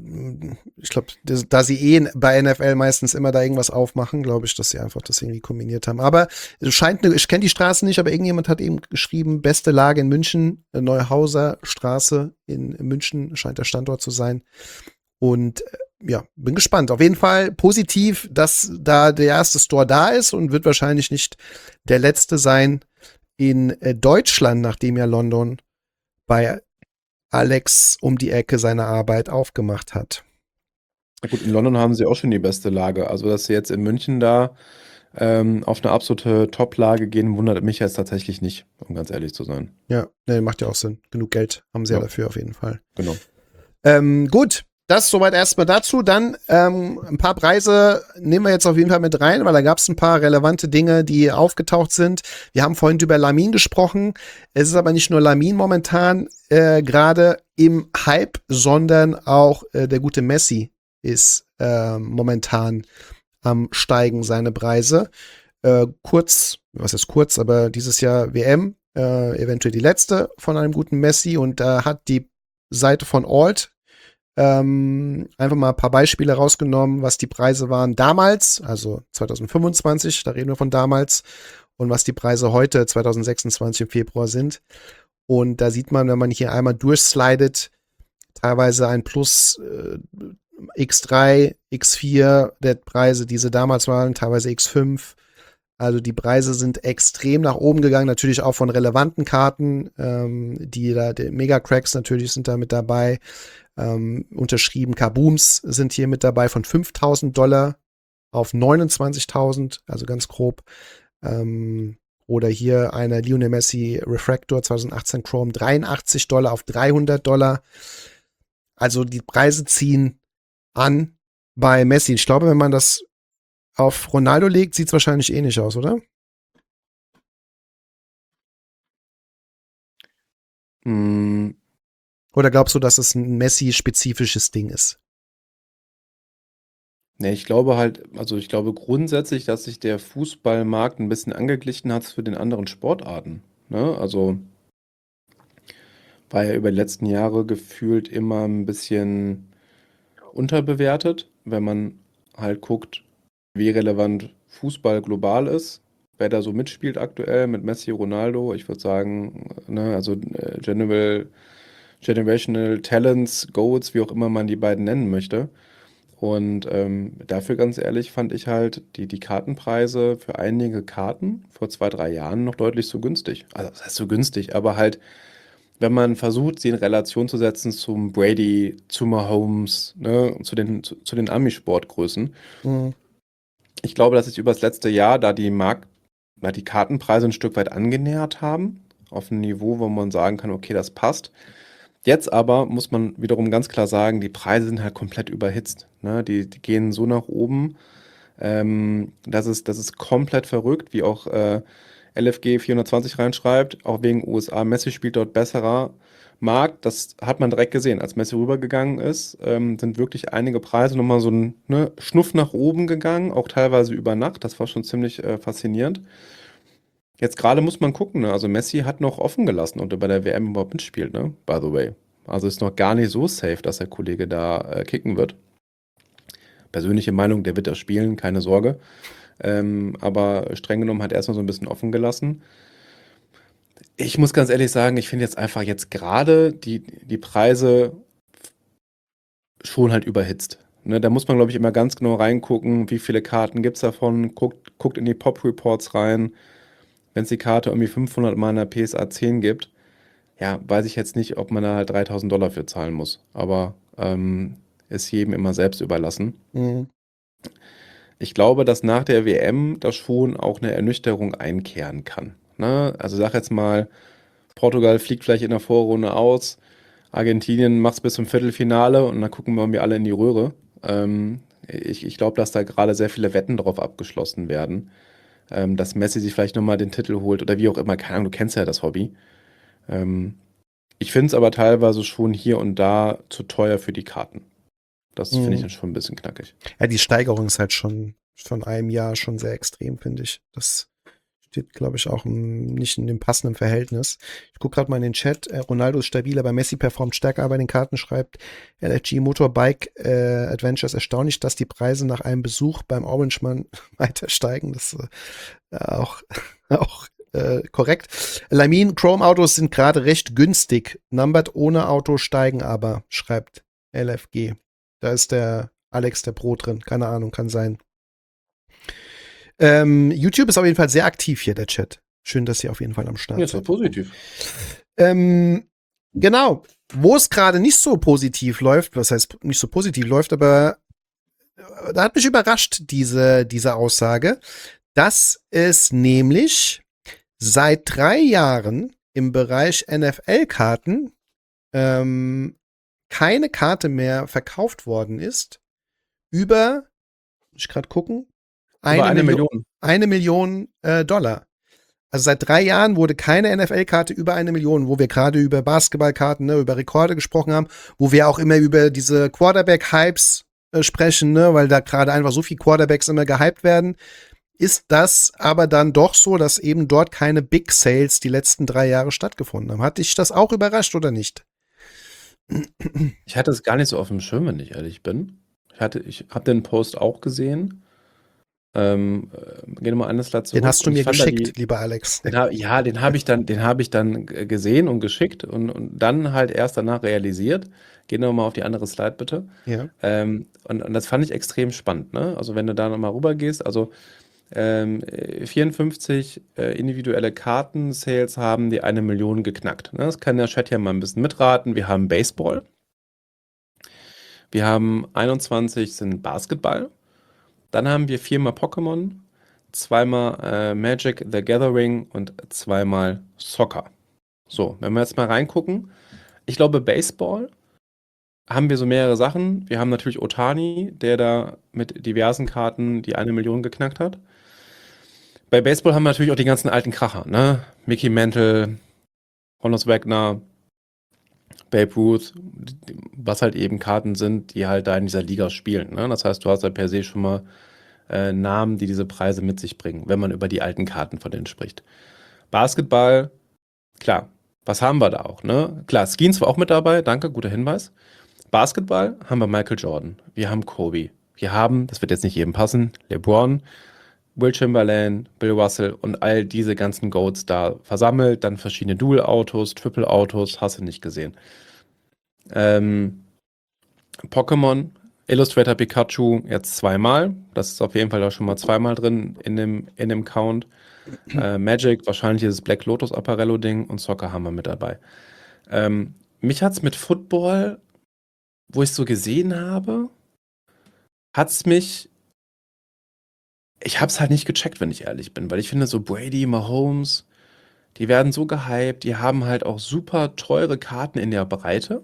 ich glaube, da sie eh bei N F L meistens immer da irgendwas aufmachen, glaube ich, dass sie einfach das irgendwie kombiniert haben. Aber es scheint, ich kenne die Straße nicht, aber irgendjemand hat eben geschrieben, beste Lage in München, Neuhauser Straße in München scheint der Standort zu sein. Und äh, ja, bin gespannt. Auf jeden Fall positiv, dass da der erste Store da ist und wird wahrscheinlich nicht der letzte sein in äh, Deutschland, nachdem ja London bei Alex um die Ecke seine Arbeit aufgemacht hat. Na gut, in London haben sie auch schon die beste Lage. Also, dass sie jetzt in München da ähm, auf eine absolute Top-Lage gehen, wundert mich jetzt tatsächlich nicht, um ganz ehrlich zu sein. Ja, ne, macht ja auch Sinn. Genug Geld haben sie ja, Ja. dafür auf jeden Fall. Genau. Ähm, gut, das soweit erstmal dazu. Dann ähm, ein paar Preise nehmen wir jetzt auf jeden Fall mit rein, weil da gab es ein paar relevante Dinge, die aufgetaucht sind. Wir haben vorhin über Lamin gesprochen. Es ist aber nicht nur Lamin momentan äh, gerade im Hype, sondern auch äh, der gute Messi ist äh, momentan am Steigen, seine Preise. Äh, kurz, was ist kurz, aber dieses Jahr W M, äh, eventuell die letzte von einem guten Messi, und da hat die Seite von Alt ähm, einfach mal ein paar Beispiele rausgenommen, was die Preise waren damals, also zwanzig fünfundzwanzig, da reden wir von damals, und was die Preise heute, zwanzig sechsundzwanzig im Februar sind. Und da sieht man, wenn man hier einmal durchslidet, teilweise ein Plus äh, X drei, X vier der Preise, die sie damals waren, teilweise X fünf. Also die Preise sind extrem nach oben gegangen, natürlich auch von relevanten Karten, ähm, die da, die Mega-Cracks natürlich sind da mit dabei. Ähm, unterschrieben, Kabooms sind hier mit dabei von fünftausend Dollar auf neunundzwanzigtausend, also ganz grob. Ähm, oder hier eine Lionel Messi Refractor zwanzig achtzehn Chrome, dreiundachtzig Dollar auf dreihundert Dollar. Also die Preise ziehen an bei Messi. Ich glaube, wenn man das auf Ronaldo legt, sieht es wahrscheinlich ähnlich aus, oder? Mm, Oder glaubst du, dass es ein Messi-spezifisches Ding ist? ne, ich glaube halt, also ich glaube grundsätzlich, dass sich der Fußballmarkt ein bisschen angeglichen hat für den anderen Sportarten. Ne? Also war ja über die letzten Jahre gefühlt immer ein bisschen unterbewertet, wenn man halt guckt, wie relevant Fußball global ist, wer da so mitspielt aktuell mit Messi, Ronaldo. Ich würde sagen, ne, also äh, General, Generational Talents, Goats, wie auch immer man die beiden nennen möchte. Und ähm, dafür ganz ehrlich fand ich halt die, die Kartenpreise für einige Karten vor zwei, drei Jahren noch deutlich zu günstig. Also das heißt so günstig, aber halt, wenn man versucht, sie in Relation zu setzen zum Brady, zu Mahomes, ne, zu den, zu, zu den Ami-Sportgrößen. Mhm. Ich glaube, dass sich über das letzte Jahr da die Markt, da die Kartenpreise ein Stück weit angenähert haben, auf ein Niveau, wo man sagen kann, okay, das passt. Jetzt aber muss man wiederum ganz klar sagen, die Preise sind halt komplett überhitzt. Ne? Die, die gehen so nach oben. Ähm, das ist, das ist komplett verrückt, wie auch äh, L F G vierhundertzwanzig reinschreibt. Auch wegen U S A. Messi spielt dort besserer Markt. Das hat man direkt gesehen. Als Messi rübergegangen ist, ähm, sind wirklich einige Preise nochmal so ein ne, Schnuff nach oben gegangen, auch teilweise über Nacht. Das war schon ziemlich äh, faszinierend. Jetzt gerade muss man gucken, ne? Also Messi hat noch offen gelassen, ob er bei der W M überhaupt mitspielt, ne? By the way. Also ist noch gar nicht so safe, dass der Kollege da äh, kicken wird. Persönliche Meinung, der wird da spielen, keine Sorge. Ähm, aber streng genommen hat er erstmal so ein bisschen offen gelassen. Ich muss ganz ehrlich sagen, ich finde jetzt einfach jetzt gerade die, die Preise schon halt überhitzt. Ne, da muss man, glaube ich, immer ganz genau reingucken, wie viele Karten gibt es davon. Guckt, guckt in die Pop-Reports rein. Wenn es die Karte irgendwie fünfhundert Mal in der P S A zehn gibt, ja, weiß ich jetzt nicht, ob man da halt dreitausend Dollar für zahlen muss. Aber ähm, ist jedem immer selbst überlassen. Mhm. Ich glaube, dass nach der W M da schon auch eine Ernüchterung einkehren kann. Ne? Also sag jetzt mal, Portugal fliegt vielleicht in der Vorrunde aus, Argentinien macht es bis zum Viertelfinale und dann gucken wir irgendwie alle in die Röhre. Ähm, ich ich glaube, dass da gerade sehr viele Wetten drauf abgeschlossen werden, ähm, dass Messi sich vielleicht nochmal den Titel holt oder wie auch immer. Keine Ahnung, du kennst ja das Hobby. Ähm, ich finde es aber teilweise schon hier und da zu teuer für die Karten. Das finde ich Mhm. dann schon ein bisschen knackig. Ja, die Steigerung ist halt schon von einem Jahr schon sehr extrem, finde ich. Das steht, glaube ich, auch im, nicht in dem passenden Verhältnis. Ich gucke gerade mal in den Chat. Äh, Ronaldo ist stabiler, bei Messi performt stärker bei den Karten, schreibt L F G Motorbike äh, Adventures. Erstaunlich, dass die Preise nach einem Besuch beim Orange Man weiter steigen. Das ist äh, auch, auch äh, korrekt. Lamin, Chrome-Autos sind gerade recht günstig. Numbered ohne Auto steigen aber, schreibt L F G. Da ist der Alex der Pro drin. Keine Ahnung, kann sein. Ähm, YouTube ist auf jeden Fall sehr aktiv hier, der Chat. Schön, dass ihr auf jeden Fall am Start Ja, ist doch seid. positiv. Ähm, genau. Wo es gerade nicht so positiv läuft, was heißt nicht so positiv läuft, aber äh, da hat mich überrascht, diese, diese Aussage, dass es nämlich seit drei Jahren im Bereich N F L-Karten ähm, keine Karte mehr verkauft worden ist über, muss ich gerade gucken, Über eine, eine Million, Million. eine Million äh, Dollar. Also seit drei Jahren wurde keine N F L-Karte über eine Million, wo wir gerade über Basketballkarten, ne, über Rekorde gesprochen haben, wo wir auch immer über diese Quarterback-Hypes äh, sprechen, ne, weil da gerade einfach so viele Quarterbacks immer gehypt werden, ist das aber dann doch so, dass eben dort keine Big Sales die letzten drei Jahre stattgefunden haben. Hat dich das auch überrascht oder nicht? Ich hatte es gar nicht so auf dem Schirm, wenn ich ehrlich bin. Ich hatte, ich habe den Post auch gesehen. Ähm, äh, geh nochmal eine Slide zurück. Den hast du Und ich mir fand da geschickt, die, lieber Alex. den hab, ja, den habe ich dann, den habe ich dann g- gesehen und geschickt und, und dann halt erst danach realisiert. Geh nochmal auf die andere Slide bitte. Ja. Ähm, und, und das fand ich extrem spannend, ne? Also wenn du da nochmal rüber gehst, also ähm, äh, vierundfünfzig äh, individuelle Karten-Sales haben die eine Million geknackt. Ne? Das kann der Chat ja mal ein bisschen mitraten. Wir haben Baseball. Wir haben einundzwanzig sind Basketball. Dann haben wir viermal Pokémon, zweimal äh, Magic the Gathering und zweimal Soccer. So, wenn wir jetzt mal reingucken. Ich glaube, Baseball haben wir so mehrere Sachen. Wir haben natürlich Otani, der da mit diversen Karten die eine Million geknackt hat. Bei Baseball haben wir natürlich auch die ganzen alten Kracher, ne? Mickey Mantle, Honus Wagner, Babe Ruth, was halt eben Karten sind, die halt da in dieser Liga spielen, ne? Das heißt, du hast halt per se schon mal äh, Namen, die diese Preise mit sich bringen, wenn man über die alten Karten von denen spricht. Basketball, klar, was haben wir da auch, ne? Klar, Skins war auch mit dabei, danke, guter Hinweis. Basketball haben wir Michael Jordan, wir haben Kobe, wir haben, das wird jetzt nicht jedem passen, LeBron, Will Chamberlain, Bill Russell und all diese ganzen Goats da versammelt, dann verschiedene Dual-Autos, Triple-Autos, hast du nicht gesehen. Ähm, Pokémon, Illustrator Pikachu jetzt zweimal, das ist auf jeden Fall da schon mal zweimal drin in dem, in dem Count. Äh, Magic, wahrscheinlich dieses Black Lotus Apparello-Ding und Soccer haben wir mit dabei. Ähm, mich hat's mit Football, wo ich so gesehen habe, hat's mich ich habe es halt nicht gecheckt, wenn ich ehrlich bin, weil ich finde, so Brady, Mahomes, die werden so gehypt, die haben halt auch super teure Karten in der Breite.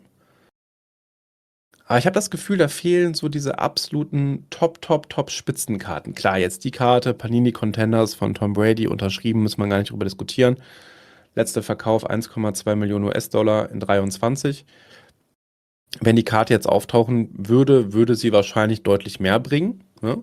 Aber ich habe das Gefühl, da fehlen so diese absoluten Top, Top, Top Spitzenkarten. Klar, jetzt die Karte, Panini Contenders von Tom Brady, unterschrieben, muss man gar nicht drüber diskutieren. Letzter Verkauf eins Komma zwei Millionen U S-Dollar in dreiundzwanzig. Wenn die Karte jetzt auftauchen würde, würde sie wahrscheinlich deutlich mehr bringen, ne?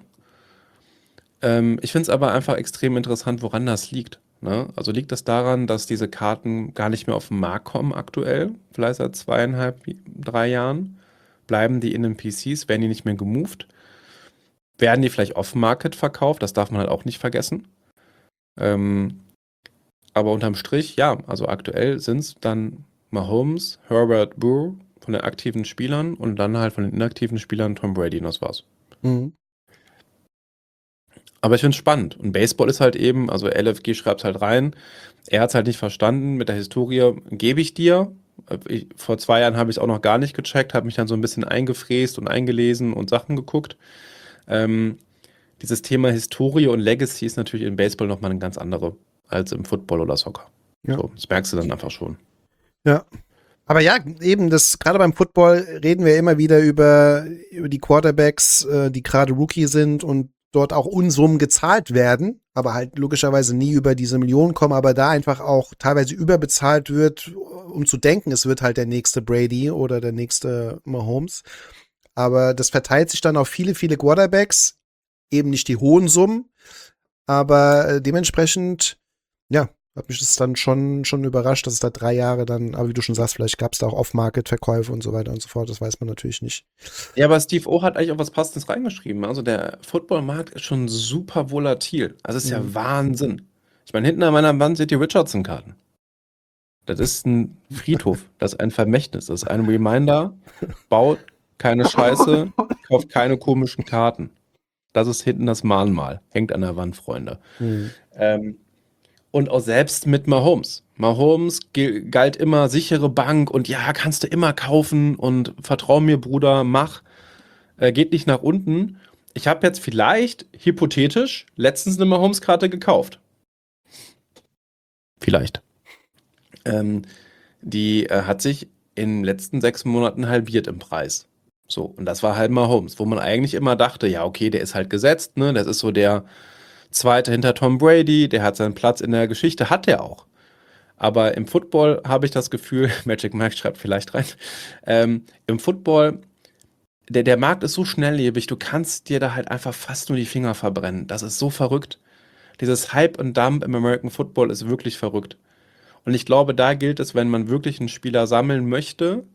Ähm, ich finde es aber einfach extrem interessant, woran das liegt, ne? Also liegt das daran, dass diese Karten gar nicht mehr auf den Markt kommen aktuell, vielleicht seit zweieinhalb, drei Jahren? Bleiben die in den P Cs? Werden die nicht mehr gemoved? Werden die vielleicht off-Market verkauft? Das darf man halt auch nicht vergessen. Ähm, aber unterm Strich, ja, also aktuell sind es dann Mahomes, Herbert, Burr von den aktiven Spielern und dann halt von den inaktiven Spielern Tom Brady und das war's. Mhm. Aber ich finde es spannend. Und Baseball ist halt eben, also L F G schreibt halt rein, er hat es halt nicht verstanden mit der Historie, gebe ich dir. Ich, vor zwei Jahren habe ich es auch noch gar nicht gecheckt, habe mich dann so ein bisschen eingefräst und eingelesen und Sachen geguckt. Ähm, dieses Thema Historie und Legacy ist natürlich im Baseball nochmal eine ganz andere als im Football oder Soccer. Ja. So, das merkst du dann einfach schon. Ja. Aber ja, eben, das, gerade beim Football reden wir immer wieder über, über die Quarterbacks, äh, die gerade Rookie sind und dort auch Unsummen gezahlt werden, aber halt logischerweise nie über diese Millionen kommen, aber da einfach auch teilweise überbezahlt wird, um zu denken, es wird halt der nächste Brady oder der nächste Mahomes. Aber das verteilt sich dann auf viele, viele Quarterbacks, eben nicht die hohen Summen, aber äh, dementsprechend, ja, hat mich das dann schon, schon überrascht, dass es da drei Jahre dann, aber wie du schon sagst, vielleicht gab es da auch Off-Market-Verkäufe und so weiter und so fort, das weiß man natürlich nicht. Ja, aber Steve O hat eigentlich auch was Passendes reingeschrieben. Also der Footballmarkt ist schon super volatil. Also es ist ja Mhm. Wahnsinn. Ich meine, hinten an meiner Wand seht ihr Richardson-Karten. Das ist ein Friedhof, das ist ein Vermächtnis, das ist ein Reminder, baut keine Scheiße, kauft keine komischen Karten. Das ist hinten das Mahnmal, hängt an der Wand, Freunde. Mhm. Ähm, und auch selbst mit Mahomes. Mahomes ge- galt immer sichere Bank und ja, kannst du immer kaufen und vertrau mir, Bruder, mach. Äh, geht nicht nach unten. Ich habe jetzt vielleicht, hypothetisch, letztens eine Mahomes-Karte gekauft. Vielleicht. Ähm, die äh, hat sich in den letzten sechs Monaten halbiert im Preis. So, und das war halt Mahomes, wo man eigentlich immer dachte, ja, okay, der ist halt gesetzt, ne? Das ist so der Zweite hinter Tom Brady, der hat seinen Platz in der Geschichte, hat der auch. Aber im Football habe ich das Gefühl, Magic Mike schreibt vielleicht rein, ähm, im Football, der, der Markt ist so schnelllebig, du kannst dir da halt einfach fast nur die Finger verbrennen. Das ist so verrückt. Dieses Hype und Dump im American Football ist wirklich verrückt. Und ich glaube, da gilt es, wenn man wirklich einen Spieler sammeln möchte,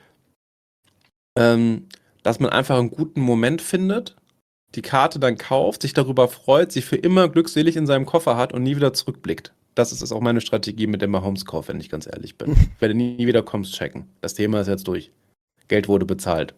ähm, dass man einfach einen guten Moment findet, die Karte dann kauft, sich darüber freut, sie für immer glückselig in seinem Koffer hat und nie wieder zurückblickt. Das ist auch meine Strategie mit dem Mahomes-Kauf, wenn ich ganz ehrlich bin. Ich werde nie wieder Comms checken. Das Thema ist jetzt durch. Geld wurde bezahlt.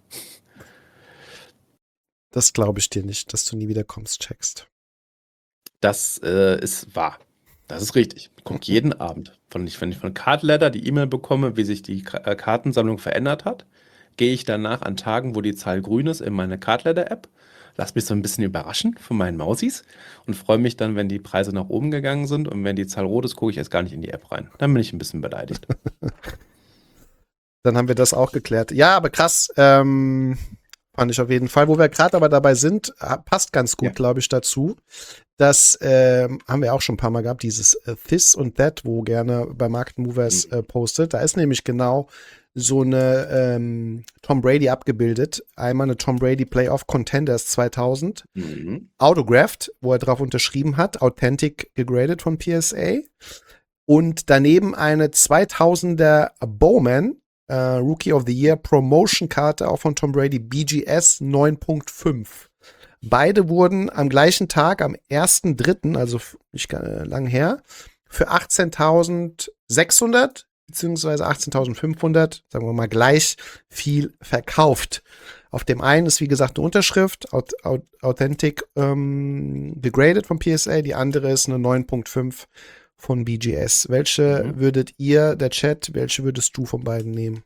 Das glaube ich dir nicht, dass du nie wieder kommst, checkst. Das äh, ist wahr. Das ist richtig. Ich gucke jeden Abend, von, wenn ich von Cardladder die E-Mail bekomme, wie sich die Ka- äh, Kartensammlung verändert hat, gehe ich danach an Tagen, wo die Zahl grün ist, in meine Cardladder-App, lass mich so ein bisschen überraschen von meinen Mausis und freue mich dann, wenn die Preise nach oben gegangen sind, und wenn die Zahl rot ist, gucke ich erst gar nicht in die App rein. Dann bin ich ein bisschen beleidigt. Dann haben wir das auch geklärt. Ja, aber krass, ähm, fand ich auf jeden Fall. Wo wir gerade aber dabei sind, ah, passt ganz gut, Ja. glaube ich, dazu. Das ähm, haben wir auch schon ein paar Mal gehabt, dieses äh, This und That, wo gerne bei Market Movers Mhm. äh, postet. Da ist nämlich genau so eine ähm, Tom Brady abgebildet. Einmal eine Tom Brady Playoff Contenders zweitausend. Mhm. Autographed, wo er drauf unterschrieben hat, Authentic gegradet von P S A. Und daneben eine zweitausender Bowman, äh, Rookie of the Year Promotion-Karte, auch von Tom Brady, B G S neun Punkt fünf. Beide wurden am gleichen Tag, am ersten dritten, also nicht äh, lang her, für achtzehntausendsechshundert beziehungsweise achtzehntausendfünfhundert, sagen wir mal gleich viel verkauft. Auf dem einen ist, wie gesagt, eine Unterschrift, Aut Aut Authentic ähm, gegradet von P S A, die andere ist eine neun Punkt fünf von B G S. Welche Mhm. würdet ihr, der Chat, welche würdest du von beiden nehmen?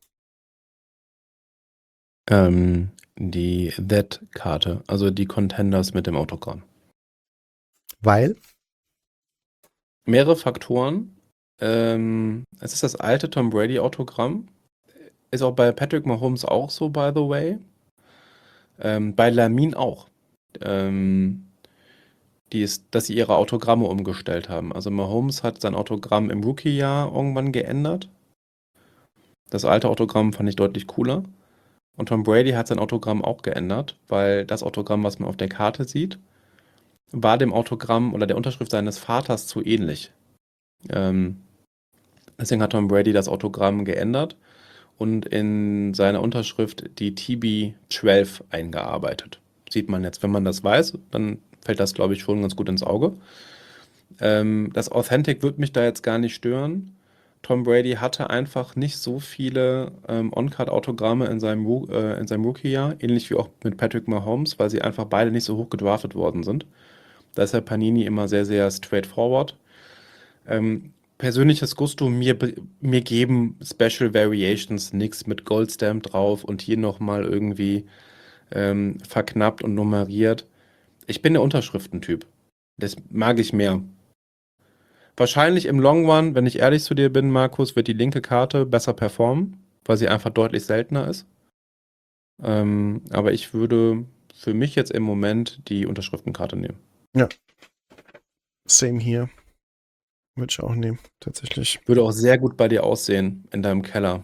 Ähm, die That-Karte, also die Contenders mit dem Autogramm. Weil? Mehrere Faktoren. Ähm, es ist das alte Tom Brady-Autogramm. Ist auch bei Patrick Mahomes auch so, by the way. Ähm, bei Lamin auch. Ähm, die ist, dass sie ihre Autogramme umgestellt haben. Also Mahomes hat sein Autogramm im Rookie-Jahr irgendwann geändert. Das alte Autogramm fand ich deutlich cooler. Und Tom Brady hat sein Autogramm auch geändert, weil das Autogramm, was man auf der Karte sieht, war dem Autogramm oder der Unterschrift seines Vaters zu ähnlich. Ähm, deswegen hat Tom Brady das Autogramm geändert und in seiner Unterschrift die T B zwölf eingearbeitet. Sieht man jetzt, wenn man das weiß, dann fällt das, glaube ich, schon ganz gut ins Auge. Ähm, das Authentic wird mich da jetzt gar nicht stören. Tom Brady hatte einfach nicht so viele ähm, On-Card-Autogramme in seinem, Ru- äh, in seinem Rookie-Jahr, ähnlich wie auch mit Patrick Mahomes, weil sie einfach beide nicht so hoch gedraftet worden sind. Da ist ja Panini immer sehr, sehr straightforward. Ähm, persönliches Gusto, mir, be- mir geben Special Variations nichts mit Goldstamp drauf und hier nochmal irgendwie ähm, verknappt und nummeriert. Ich bin der Unterschriftentyp. Das mag ich mehr. Wahrscheinlich im Long Run, wenn ich ehrlich zu dir bin, Markus, wird die linke Karte besser performen, weil sie einfach deutlich seltener ist. Ähm, aber ich würde für mich jetzt im Moment die Unterschriftenkarte nehmen. Ja. Same hier. Würde ich auch nehmen, tatsächlich. Würde auch sehr gut bei dir aussehen in deinem Keller.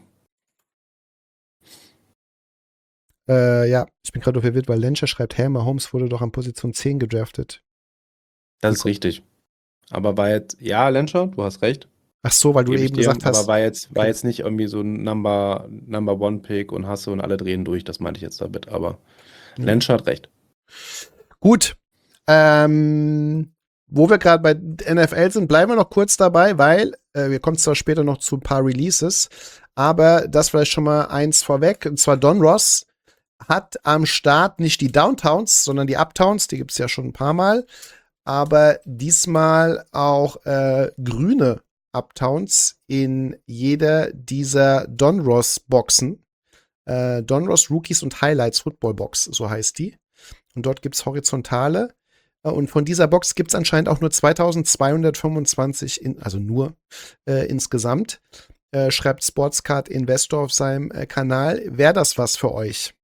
Äh, ja, ich bin gerade verwirrt, weil Lencher schreibt, hey, Mahomes wurde doch an Position zehn gedraftet. Das ist richtig. Aber war jetzt, ja, Lencher, du hast recht. Ach so, weil du Gebe ich eben dir, gesagt hast. aber war jetzt, war Okay. jetzt nicht irgendwie so ein Number, Number One Pick und Hasse und alle drehen durch, das meinte ich jetzt damit, aber Ja. Lencher hat recht. Gut. Ähm, wo wir gerade bei N F L sind, bleiben wir noch kurz dabei, weil äh, wir kommen zwar später noch zu ein paar Releases, aber das vielleicht schon mal eins vorweg, und zwar Don Ross hat am Start nicht die Downtowns, sondern die Uptowns, die gibt es ja schon ein paar Mal, aber diesmal auch äh, grüne Uptowns in jeder dieser Don Ross Boxen. Äh, Don Ross Rookies und Highlights Football Box, so heißt die. Und dort gibt es horizontale. Äh, und von dieser Box gibt es anscheinend auch nur zweitausendzweihundertfünfundzwanzig, in, also nur äh, insgesamt. Äh, schreibt Sportscard Investor auf seinem äh, Kanal. Wäre das was für euch?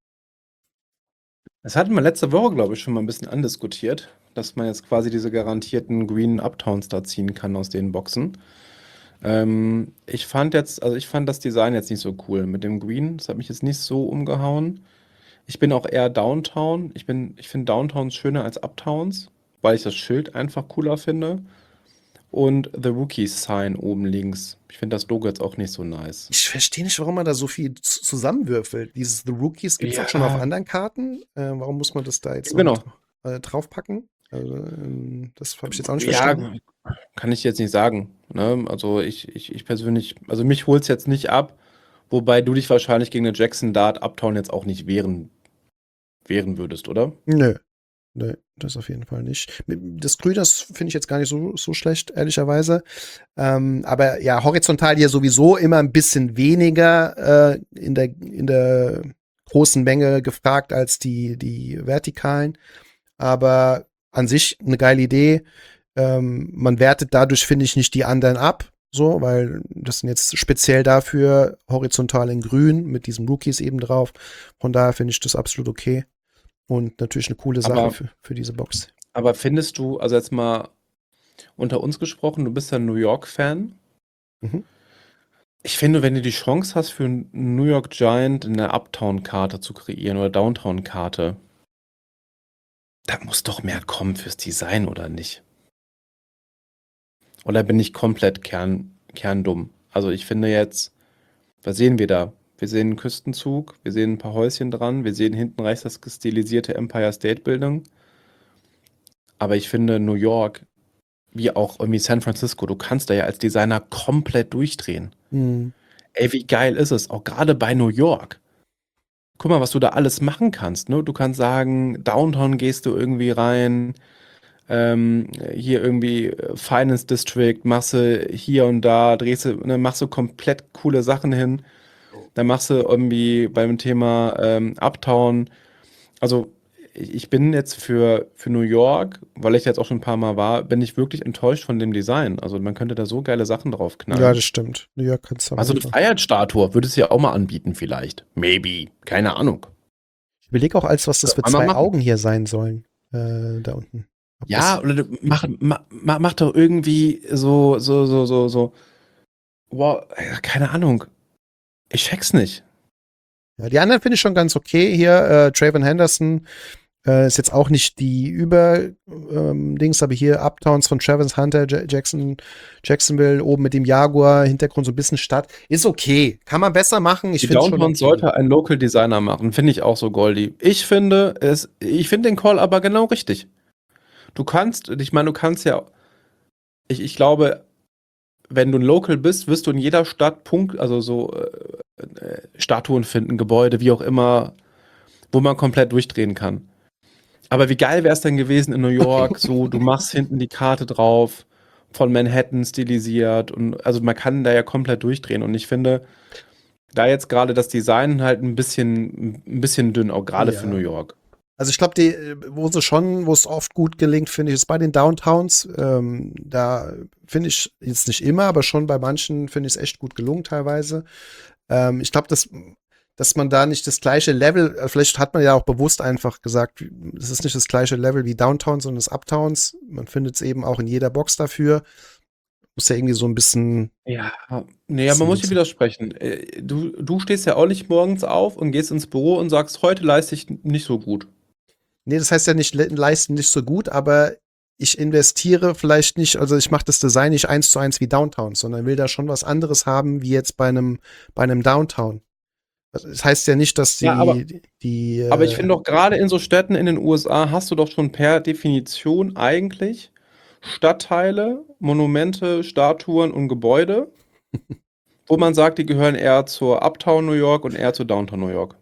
Das hatten wir letzte Woche, glaube ich, schon mal ein bisschen andiskutiert, dass man jetzt quasi diese garantierten Green Uptowns da ziehen kann aus den Boxen. Ähm, ich fand jetzt, also ich fand das Design jetzt nicht so cool mit dem Green. Das hat mich jetzt nicht so umgehauen. Ich bin auch eher Downtown. Ich bin, ich finde Downtowns schöner als Uptowns, weil ich das Schild einfach cooler finde. Und The Rookies Sign oben links. Ich finde das Logo jetzt auch nicht so nice. Ich verstehe nicht, warum man da so viel z- zusammenwürfelt. Dieses The Rookies gibt es Ja. auch schon auf anderen Karten. Äh, warum muss man das da jetzt noch Genau. mit, äh, draufpacken? Also, ähm, das habe ich jetzt auch nicht Ja, verstanden. kann ich jetzt nicht sagen. Ne? Also ich, ich, ich persönlich, also mich holt es jetzt nicht ab, wobei du dich wahrscheinlich gegen eine Jackson Dart Uptown jetzt auch nicht wehren, wehren würdest, oder? Nö. Nö, das auf jeden Fall nicht. Das Grün, das finde ich jetzt gar nicht so, so schlecht, ehrlicherweise. Ähm, aber ja, horizontal hier sowieso immer ein bisschen weniger äh, in, der, in der großen Menge gefragt als die, die vertikalen. Aber an sich eine geile Idee. Ähm, man wertet dadurch, finde ich, nicht die anderen ab. So, weil das sind jetzt speziell dafür horizontal in Grün mit diesem Rookies eben drauf. Von daher finde ich das absolut okay. Und natürlich eine coole Sache Aber- für, für diese Box. Aber findest du, also jetzt mal unter uns gesprochen, du bist ja ein New York-Fan. Mhm. Ich finde, wenn du die Chance hast, für einen New York Giant eine Uptown-Karte zu kreieren oder Downtown-Karte, da muss doch mehr kommen fürs Design, oder nicht? Oder bin ich komplett kern, kerndumm? Also ich finde jetzt, was sehen wir da? Wir sehen einen Küstenzug, wir sehen ein paar Häuschen dran, wir sehen hinten rechts das stilisierte Empire State Building. Aber ich finde New York, wie auch irgendwie San Francisco, du kannst da ja als Designer komplett durchdrehen. Mhm. Ey, wie geil ist es, auch gerade bei New York. Guck mal, was du da alles machen kannst, ne? Du kannst sagen, Downtown gehst du irgendwie rein, ähm, hier irgendwie äh, Finance District, machst du hier und da, drehst du, ne, machst du komplett coole Sachen hin. Dann machst du irgendwie beim Thema ähm, Uptown, also ich ich bin jetzt für, für New York, weil ich jetzt auch schon ein paar Mal war, bin ich wirklich enttäuscht von dem Design. Also man könnte da so geile Sachen drauf knallen. Ja, das stimmt. New York kannst du Also eine Freiheitsstatue würdest du ja auch mal anbieten vielleicht. Maybe. Keine Ahnung. Ich überlege auch, als was das für Einmal zwei machen. Augen hier sein sollen. Äh, da unten. Ob Ja, das, oder du mach, mach, mach mach doch irgendwie so, so, so, so, so. Wow, äh, keine Ahnung. Ich check's nicht. ja, die anderen finde ich schon ganz okay. Hier, äh, Trayvon Henderson äh, ist jetzt auch nicht die Über-Dings, aber hier Uptowns von Travis Hunter, J Jackson, Jacksonville, oben mit dem Jaguar, Hintergrund so ein bisschen Stadt. Ist okay. Kann man besser machen. Ich Die finde schon. Downtown Okay. sollte ein Local Designer machen, finde ich auch so, Goldi. Ich finde es, ich finde den Call aber genau richtig. Du kannst, ich meine, du kannst ja, ich, ich glaube, wenn du ein Local bist, wirst du in jeder Stadt Punkt, also so äh, äh, Statuen finden, Gebäude, wie auch immer, wo man komplett durchdrehen kann. Aber wie geil wäre es denn gewesen in New York, so, du machst hinten die Karte drauf, von Manhattan stilisiert und also man kann da ja komplett durchdrehen und ich finde, da jetzt gerade das Design halt ein bisschen, ein bisschen dünn, auch gerade Ja. für New York. Also ich glaube, die, wo sie schon, wo es oft gut gelingt, finde ich, ist bei den Downtowns. Ähm, da finde ich jetzt nicht immer, aber schon bei manchen finde ich es echt gut gelungen teilweise. Ähm, ich glaube, das dass man da nicht das gleiche Level, äh, vielleicht hat man ja auch bewusst einfach gesagt, es ist nicht das gleiche Level wie Downtown, sondern das Uptowns. Man findet es eben auch in jeder Box dafür. Muss ja irgendwie so ein bisschen. Ja, nee, aber man muss hier widersprechen. Äh, Du, du stehst ja auch nicht morgens auf und gehst ins Büro und sagst, heute leiste ich nicht so gut. Nee, das heißt ja nicht, le- leisten nicht so gut, aber ich investiere vielleicht nicht, also ich mache das Design nicht eins zu eins wie Downtown, sondern will da schon was anderes haben, wie jetzt bei einem, bei einem Downtown. Also das heißt ja nicht, dass die, Ja, aber- die, die Aber ich äh, finde doch, gerade in so Städten in den U S A hast du doch schon per Definition eigentlich Stadtteile, Monumente, Statuen und Gebäude, wo man sagt, die gehören eher zur Uptown New York und eher zu Downtown New York.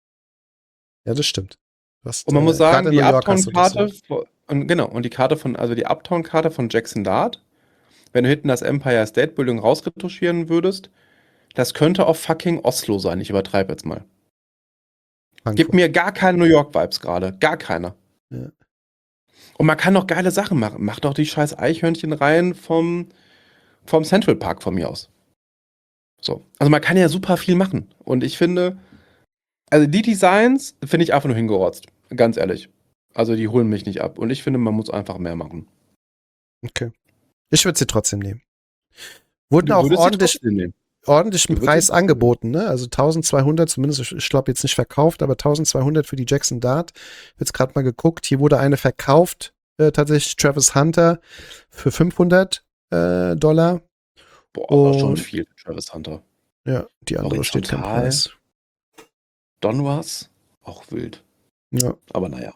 ja, das stimmt. Du hast, Und man äh, muss gerade sagen, in die New York hast du das, Uptown-Karte, ja. vo- und genau, und die Karte von, also die Uptown-Karte von Jackson Dart, wenn du hinten das Empire State Building rausretuschieren würdest, das könnte auch fucking Oslo sein. Ich übertreibe jetzt mal. Gibt Frankfurt. mir gar keine New York-Vibes gerade. Gar keine. Ja. Und man kann doch geile Sachen machen. Mach doch die scheiß Eichhörnchenreihen vom, vom Central Park von mir aus. So. Also man kann ja super viel machen. Und ich finde, also die Designs finde ich einfach nur hingerotzt. Ganz ehrlich. Also die holen mich nicht ab. Und ich finde, man muss einfach mehr machen. Okay. Ich würde sie trotzdem nehmen. Wurden Du auch würdest sie ordentlich, trotzdem nehmen. ordentlichen Du würdest sie Preis trotzdem angeboten, ne? Also eintausendzweihundert, zumindest, ich, ich glaube jetzt nicht verkauft, aber eintausendzweihundert für die Jackson Dart. Jetzt gerade mal geguckt, hier wurde eine verkauft, äh, tatsächlich Travis Hunter für fünfhundert äh, Dollar. Boah, aber schon Und- viel, Travis Hunter. Ja, die andere steht kein Horizontal. Preis. Donwas, auch wild. Ja. Aber naja.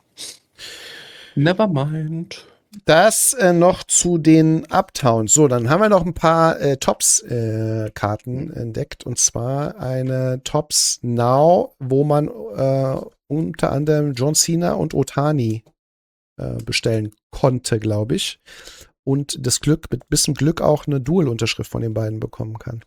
Never mind. Das äh, noch zu den Uptowns. So, dann haben wir noch ein paar äh, Tops-Karten äh, entdeckt. Und zwar eine Tops Now, wo man äh, unter anderem John Cena und Otani äh, bestellen konnte, glaube ich. Und das Glück, mit bisschen Glück auch eine Dual-Unterschrift von den beiden bekommen kann.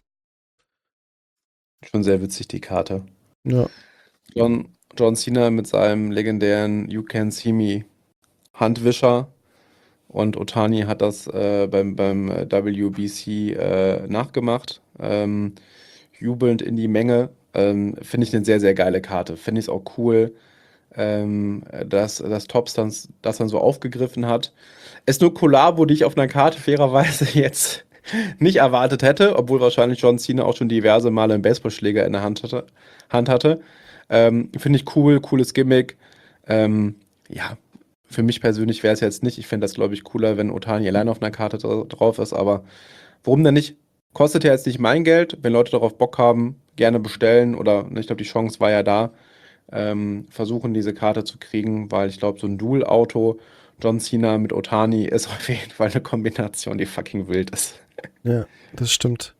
Schon sehr witzig, die Karte. Ja. John, John Cena mit seinem legendären You Can See Me Handwischer und Otani hat das äh, beim, beim W B C äh, nachgemacht, ähm, jubelnd in die Menge. Ähm, Finde ich eine sehr, sehr geile Karte. Finde ich es auch cool, ähm, dass, dass Topps dann, das dann so aufgegriffen hat. Ist nur Kollabo, die ich auf einer Karte fairerweise jetzt nicht erwartet hätte, obwohl wahrscheinlich John Cena auch schon diverse Male einen Baseballschläger in der Hand hatte. Hand hatte. Ähm, Finde ich cool, cooles Gimmick. Ähm, ja, für mich persönlich wäre es jetzt nicht. Ich fände das, glaube ich, cooler, wenn Otani allein auf einer Karte dra- drauf ist, aber warum denn nicht? Kostet ja jetzt nicht mein Geld. Wenn Leute darauf Bock haben, gerne bestellen oder ne, ich glaube, die Chance war ja da. Ähm, versuchen diese Karte zu kriegen, weil ich glaube, so ein Dual-Auto John Cena mit Otani ist auf jeden Fall eine Kombination, die fucking wild ist. Ja, das stimmt.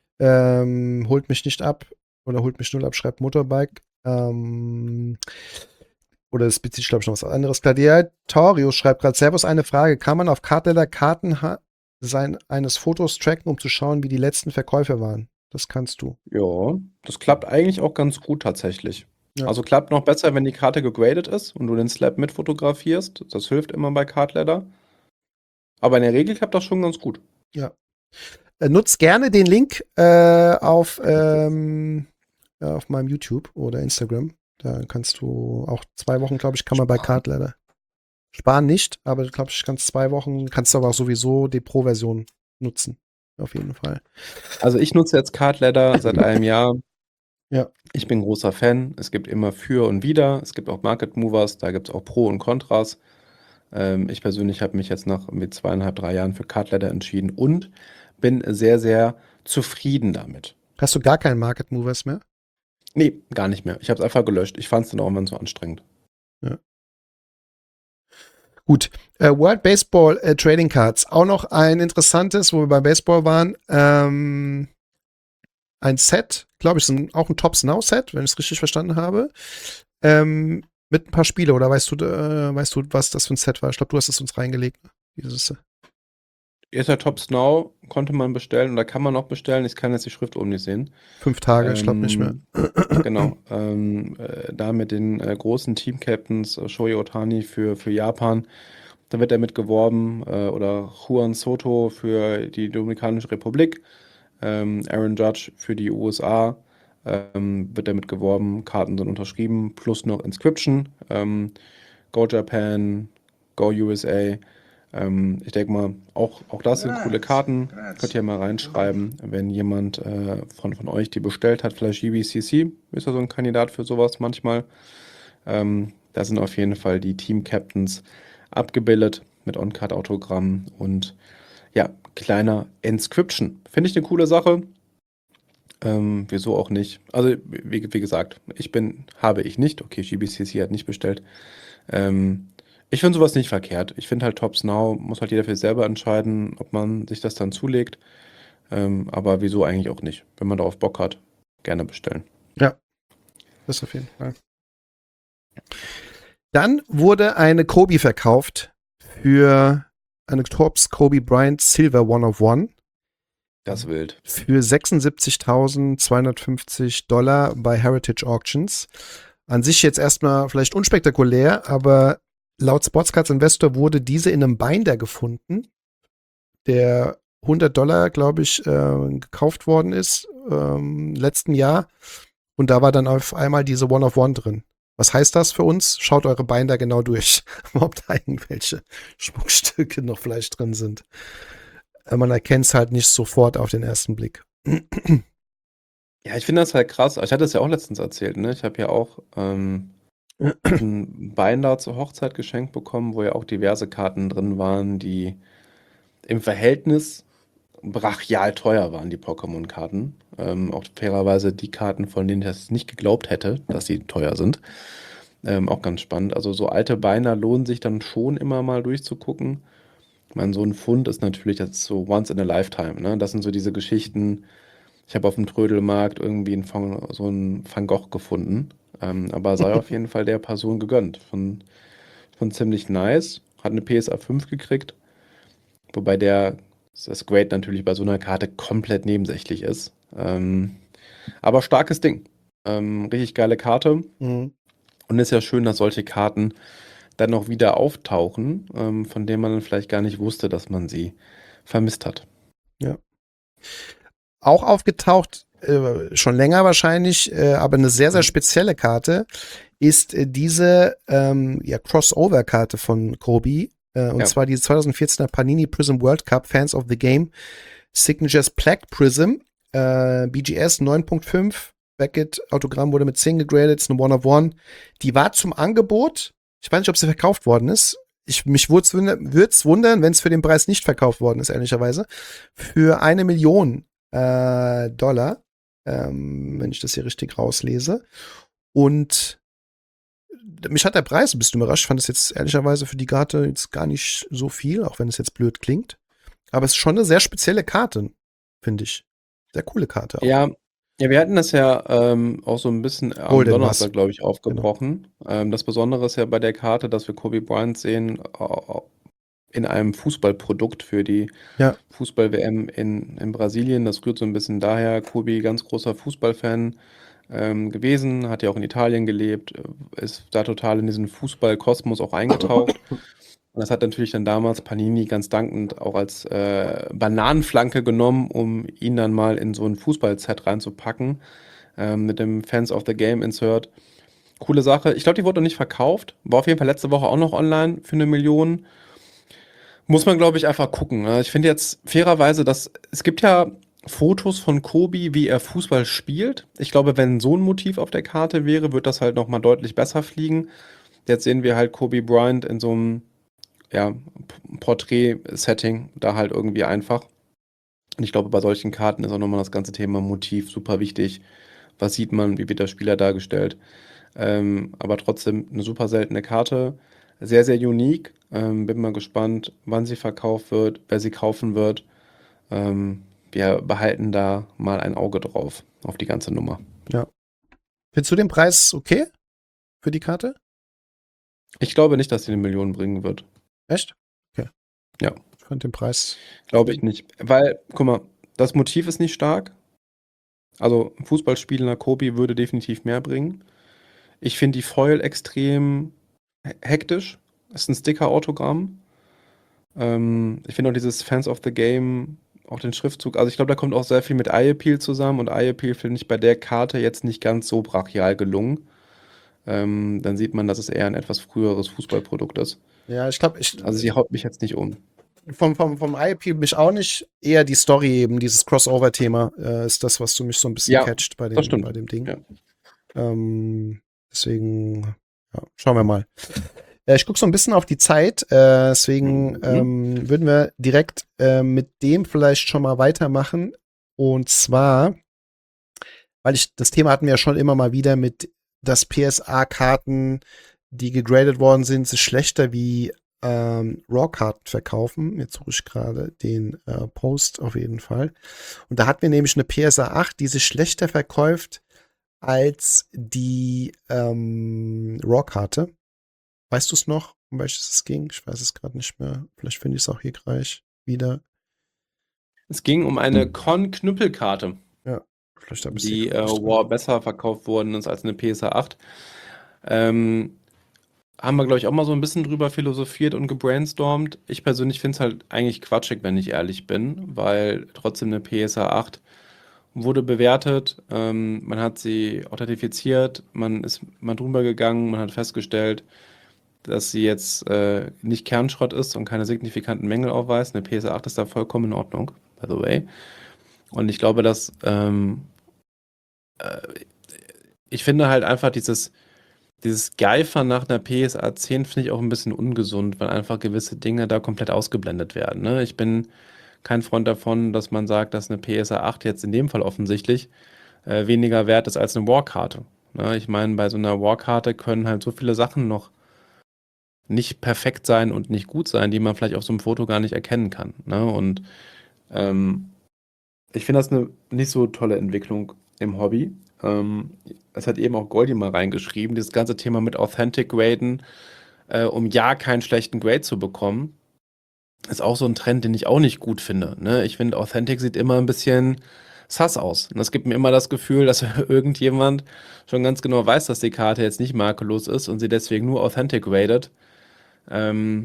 Ähm, holt mich nicht ab oder holt mich null ab, schreibt Motorbike. Ähm, oder es bezieht sich, glaube ich, noch was anderes. Gladiatorio schreibt gerade, Servus, eine Frage. Kann man auf Kartletter Karten ha- sein, eines Fotos tracken, um zu schauen, wie die letzten Verkäufe waren? Das kannst du. Ja, das klappt eigentlich auch ganz gut tatsächlich. Ja. Also klappt noch besser, wenn die Karte gegradet ist und du den Slab mit fotografierst. Das hilft immer bei Cardladder. Aber in der Regel klappt das schon ganz gut. Äh, nutzt gerne den Link äh, auf, ähm, ja, auf meinem YouTube oder Instagram. Da kannst du auch zwei Wochen, glaube ich, kann man bei Sparen. Cardletter. Sparen nicht, aber glaube ich, kannst zwei Wochen, kannst du aber auch sowieso die Pro-Version nutzen. Auf jeden Fall. Also ich nutze jetzt Cardladder seit einem Jahr. Ja. Ich bin großer Fan. Es gibt immer für und wider. Es gibt auch Market Movers, da gibt es auch Pro und Kontras. Ähm, ich persönlich habe mich jetzt nach mit zweieinhalb, drei Jahren für Cardladder entschieden und bin sehr, sehr zufrieden damit. Hast du gar keinen Market Movers mehr? Nee, gar nicht mehr. Ich habe es einfach gelöscht. Ich fand es dann auch irgendwann so anstrengend. Gut. Äh, World Baseball äh, Trading Cards. Auch noch ein interessantes, wo wir bei Baseball waren. Ähm, ein Set, glaube ich, ist ein, auch ein Tops Now Set, wenn ich es richtig verstanden habe. Ähm, mit ein paar Spiele, oder weißt du, äh, weißt du, was das für ein Set war? Ich glaube, du hast es uns reingelegt. Ne? Dieses, Ist ja Tops Now, konnte man bestellen oder kann man noch bestellen. Ich kann jetzt die Schrift oben nicht sehen. fünf Tage, ich glaube nicht mehr. Ähm, Genau. Ähm, äh, da mit den äh, großen Team-Captains, äh, Shohei Ohtani für, für Japan, da wird er mit geworben. Äh, oder Juan Soto für die Dominikanische Republik, ähm, Aaron Judge für die U S A. ähm, wird damit geworben, Karten sind unterschrieben, plus noch Inscription, ähm, Go Japan, Go U S A. Ähm, ich denke mal, auch, auch das sind coole Karten. Könnt ihr mal reinschreiben, wenn jemand äh, von, von euch die bestellt hat. Vielleicht G B C C ist ja so ein Kandidat für sowas manchmal. Ähm, da sind auf jeden Fall die Team-Captains abgebildet mit On-Card-Autogramm und ja, kleiner Inscription. Finde ich eine coole Sache. Ähm, wieso auch nicht? Also, wie, wie gesagt, ich bin, habe ich nicht. Okay, G B C C hat nicht bestellt. Ähm, ich finde sowas nicht verkehrt. Ich finde halt Topps Now, muss halt jeder für sich selber entscheiden, ob man sich das dann zulegt. Ähm, aber wieso eigentlich auch nicht? Wenn man darauf Bock hat, gerne bestellen. Ja, das auf jeden Fall. Dann wurde eine Kobe verkauft für eine Topps Kobe Bryant Silver One of One. Das ist wild. Für sechsundsiebzigtausendzweihundertfünfzig Dollar bei Heritage Auctions. An sich jetzt erstmal vielleicht unspektakulär, aber laut Sportscards Investor wurde diese in einem Binder gefunden, der hundert Dollar, glaube ich, äh, gekauft worden ist ähm, letzten Jahr. Und da war dann auf einmal diese One of One drin. Was heißt das für uns? Schaut eure Binder genau durch, ob da irgendwelche Schmuckstücke noch vielleicht drin sind. Man erkennt es halt nicht sofort auf den ersten Blick. Ja, ich finde das halt krass. Ich hatte es ja auch letztens erzählt, ne? Ich habe ja auch ähm, einen Binder zur Hochzeit geschenkt bekommen, wo ja auch diverse Karten drin waren, die im Verhältnis brachial teuer waren, die Pokémon-Karten. Ähm, auch fairerweise die Karten, von denen ich das nicht geglaubt hätte, dass sie teuer sind. Ähm, auch ganz spannend. Also so alte Binder lohnen sich dann schon immer mal durchzugucken. Ich meine, so ein Fund ist natürlich, das ist so once in a lifetime, ne? Das sind so diese Geschichten. Ich habe auf dem Trödelmarkt irgendwie einen Van, so einen Van Gogh gefunden. Ähm, aber sei auf jeden Fall der Person gegönnt. Von, von ziemlich nice. Hat eine P S A fünf gekriegt. Wobei der, das Grade natürlich bei so einer Karte komplett nebensächlich ist. Ähm, aber starkes Ding. Ähm, richtig geile Karte. Mhm. Und ist ja schön, dass solche Karten dann noch wieder auftauchen, ähm, von denen man dann vielleicht gar nicht wusste, dass man sie vermisst hat. Ja. Auch aufgetaucht, äh, schon länger wahrscheinlich, äh, aber eine sehr, sehr spezielle Karte ist äh, diese ähm, ja, Crossover-Karte von Kobe. Äh, und Ja. zwar die zweitausendvierzehner Panini Prism World Cup Fans of the Game Signatures Plaque Prism. Äh, B G S neun Punkt fünf. Beckett Autogramm wurde mit zehn gegradet, ist eine One of One. Die war zum Angebot. Ich weiß nicht, ob sie verkauft worden ist. Ich, mich würde es wundern, wenn es für den Preis nicht verkauft worden ist, ehrlicherweise. Für eine Million äh, Dollar, ähm, wenn ich das hier richtig rauslese. Und mich hat der Preis ein bisschen überrascht. Ich fand es jetzt ehrlicherweise für die Karte jetzt gar nicht so viel, auch wenn es jetzt blöd klingt. Aber es ist schon eine sehr spezielle Karte, finde ich. Sehr coole Karte auch. Ja, ja, wir hatten das ja ähm, auch so ein bisschen am Golden Donnerstag, was. glaube ich, aufgebrochen. Ähm, das Besondere ist ja bei der Karte, dass wir Kobe Bryant sehen äh, in einem Fußballprodukt für die Ja. Fußball-W M in, in Brasilien. Das rührt so ein bisschen daher. Kobe, ganz großer Fußballfan ähm, gewesen, hat ja auch in Italien gelebt, äh, ist da total in diesen Fußballkosmos auch eingetaucht. Und das hat natürlich dann damals Panini ganz dankend auch als äh, Bananenflanke genommen, um ihn dann mal in so ein Fußball-Set reinzupacken, ähm, mit dem Fans of the Game Insert. Coole Sache. Ich glaube, die wurde noch nicht verkauft. War auf jeden Fall letzte Woche auch noch online für eine Million. Muss man, glaube ich, einfach gucken. ne? Ich finde jetzt fairerweise, dass es gibt ja Fotos von Kobe, wie er Fußball spielt. Ich glaube, wenn so ein Motiv auf der Karte wäre, wird das halt nochmal deutlich besser fliegen. Jetzt sehen wir halt Kobe Bryant in so einem ja, P- Porträt-Setting da halt irgendwie einfach. Und ich glaube, bei solchen Karten ist auch nochmal das ganze Thema Motiv super wichtig. Was sieht man, wie wird der Spieler dargestellt? Ähm, aber trotzdem eine super seltene Karte. Sehr, sehr unique. Ähm, bin mal gespannt, wann sie verkauft wird, wer sie kaufen wird. Ähm, wir behalten da mal ein Auge drauf, auf die ganze Nummer. Findest du den Preis okay für die Karte? Ich glaube nicht, dass sie eine Million bringen wird. Echt? Okay. Ja. Ich fand den Preis. Glaube ich nicht. Weil, guck mal, das Motiv ist nicht stark. Also ein Fußballspielender Kobe würde definitiv mehr bringen. Ich finde die Foil extrem he- hektisch. Das ist ein Sticker-Autogramm. Ähm, ich finde auch dieses Fans of the Game auch den Schriftzug. Also ich glaube, da kommt auch sehr viel mit Eye Appeal zusammen und Eye Appeal finde ich bei der Karte jetzt nicht ganz so brachial gelungen. Ähm, dann sieht man, dass es eher ein etwas früheres Fußballprodukt ist. Ja, ich glaube, ich, Also sie haut mich jetzt nicht um. vom, vom, vom I P mich auch nicht. Eher die Story eben, dieses Crossover-Thema äh, ist das, was du mich so ein bisschen Ja, catcht bei das dem, stimmt. bei dem Ding. Ja. Ähm, deswegen, ja, schauen wir mal. Äh, ich gucke so ein bisschen auf die Zeit, äh, deswegen Mhm. ähm, würden wir direkt äh, mit dem vielleicht schon mal weitermachen. Und zwar, weil ich, das Thema hatten wir ja schon immer mal wieder mit, dass P S A-Karten, die gegradet worden sind, sich schlechter wie ähm, RAW-Karten verkaufen. Jetzt suche ich gerade den äh, Post auf jeden Fall. Und da hatten wir nämlich eine P S A acht, die sich schlechter verkauft als die ähm, RAW-Karte. Weißt du es noch, um welches es ging? Ich weiß es gerade nicht mehr. Vielleicht finde ich es auch hier gleich wieder. Es ging um eine Con-Knüppelkarte, Ja, vielleicht habe ich sie die äh, gerade nicht drin. War besser verkauft worden ist als eine P S A acht. Ähm, haben wir, glaube ich, auch mal so ein bisschen drüber philosophiert und gebrainstormt. Ich persönlich finde es halt eigentlich quatschig, wenn ich ehrlich bin, weil trotzdem eine P S A acht wurde bewertet, ähm, man hat sie authentifiziert, man ist mal drüber gegangen, man hat festgestellt, dass sie jetzt äh, nicht Kernschrott ist und keine signifikanten Mängel aufweist. Eine P S A acht ist da vollkommen in Ordnung, by the way. Und ich glaube, dass ähm, äh, ich finde halt einfach dieses, dieses Geifern nach einer P S A zehn finde ich auch ein bisschen ungesund, weil einfach gewisse Dinge da komplett ausgeblendet werden. Ne? Ich bin kein Freund davon, dass man sagt, dass eine P S A acht jetzt in dem Fall offensichtlich äh, weniger wert ist als eine Warkarte. Ne? Ich meine, bei so einer Warkarte können halt so viele Sachen noch nicht perfekt sein und nicht gut sein, die man vielleicht auf so einem Foto gar nicht erkennen kann. Ne? Und ähm, ich finde das eine nicht so tolle Entwicklung im Hobby. Ähm, es hat eben auch Goldie mal reingeschrieben, dieses ganze Thema mit Authentic Graden, äh, um ja keinen schlechten Grade zu bekommen, ist auch so ein Trend, den ich auch nicht gut finde. Ne? Ich finde, Authentic sieht immer ein bisschen sass aus. Und es gibt mir immer das Gefühl, dass irgendjemand schon ganz genau weiß, dass die Karte jetzt nicht makellos ist und sie deswegen nur Authentic gradet. Ähm,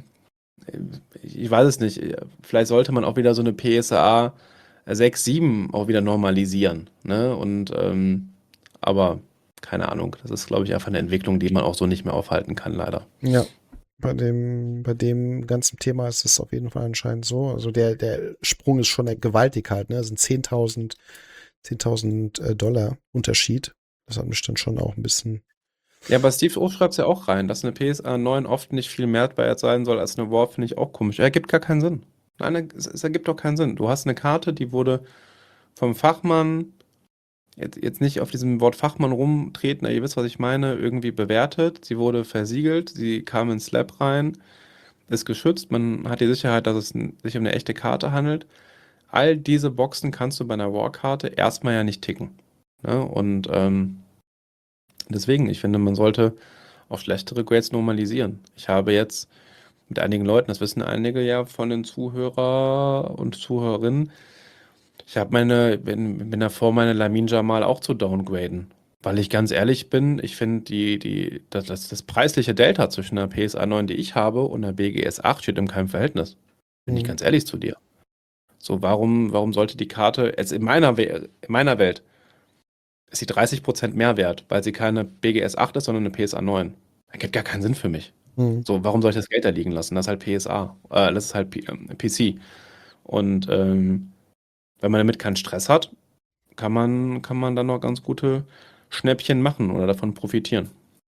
ich weiß es nicht. Vielleicht sollte man auch wieder so eine P S A sechs, sieben auch wieder normalisieren. Ne? Und ähm, aber keine Ahnung. Das ist, glaube ich, einfach eine Entwicklung, die man auch so nicht mehr aufhalten kann, leider. Ja, bei dem, bei dem ganzen Thema ist es auf jeden Fall anscheinend so. Also der, der Sprung ist schon gewaltig halt, ne? Das sind zehntausend zehntausend äh, Dollar Unterschied. Das hat mich dann schon auch ein bisschen. Ja, aber Steve O schreibt es ja auch rein, dass eine P S A neun oft nicht viel mehr wert sein soll als eine War, finde ich auch komisch. Ergibt gar keinen Sinn. Nein, es, es ergibt doch keinen Sinn. Du hast eine Karte, die wurde vom Fachmann, jetzt, jetzt nicht auf diesem Wort Fachmann rumtreten, ihr wisst, was ich meine, irgendwie bewertet. Sie wurde versiegelt, sie kam in Slab rein, ist geschützt, man hat die Sicherheit, dass es n- sich um eine echte Karte handelt. All diese Boxen kannst du bei einer War-Karte erstmal ja nicht ticken. Ne? Und ähm, deswegen, ich finde, man sollte auch schlechtere Grades normalisieren. Ich habe jetzt mit einigen Leuten, das wissen einige ja von den Zuhörer und Zuhörerinnen, ich habe meine, bin, bin davor, meine Lamin Jamal auch zu downgraden. Weil ich ganz ehrlich bin, ich finde die, die, das, das, das preisliche Delta zwischen einer P S A neun, die ich habe, und einer B G S acht steht in keinem Verhältnis. Bin ich Mhm. ganz ehrlich zu dir. So, warum, warum sollte die Karte, jetzt in meiner, We in meiner Welt, ist sie dreißig Prozent mehr wert, weil sie keine B G S acht ist, sondern eine P S A neun. Das gibt gar keinen Sinn für mich. Mhm. So, warum soll ich das Geld da liegen lassen? Das ist halt P S A. Äh, das ist halt P ähm, P C. Und ähm, wenn man damit keinen Stress hat, kann man, kann man dann noch ganz gute Schnäppchen machen oder davon profitieren.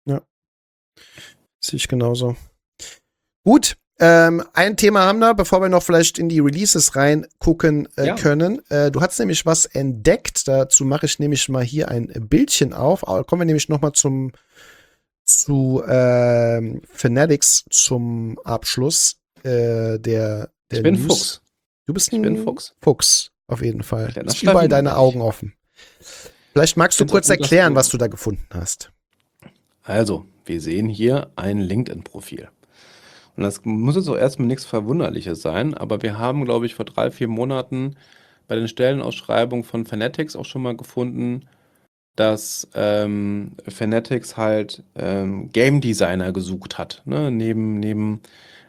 Sehe ich genauso. Gut, ähm, ein Thema haben wir, bevor wir noch vielleicht in die Releases reingucken äh, Ja. können. Äh, du hast nämlich was entdeckt. Dazu mache ich nämlich mal hier ein Bildchen auf. Aber kommen wir nämlich noch mal zum zu ähm, Fanatics zum Abschluss äh, der, der Ich bin News. Fuchs. Du bist Ich ein bin Fuchs. Fuchs, auf jeden Fall. Kleiner Hast überall Schlawiner deine bin Augen ich. offen. Vielleicht magst du Find's kurz auch gut, dass erklären, du- was du da gefunden hast. Also, wir sehen hier ein LinkedIn-Profil. Und das muss jetzt auch erstmal nichts Verwunderliches sein, aber wir haben, glaube ich, vor drei, vier Monaten bei den Stellenausschreibungen von Fanatics auch schon mal gefunden, dass ähm, Fanatics halt ähm, Game Designer gesucht hat. Ne? Neben, neben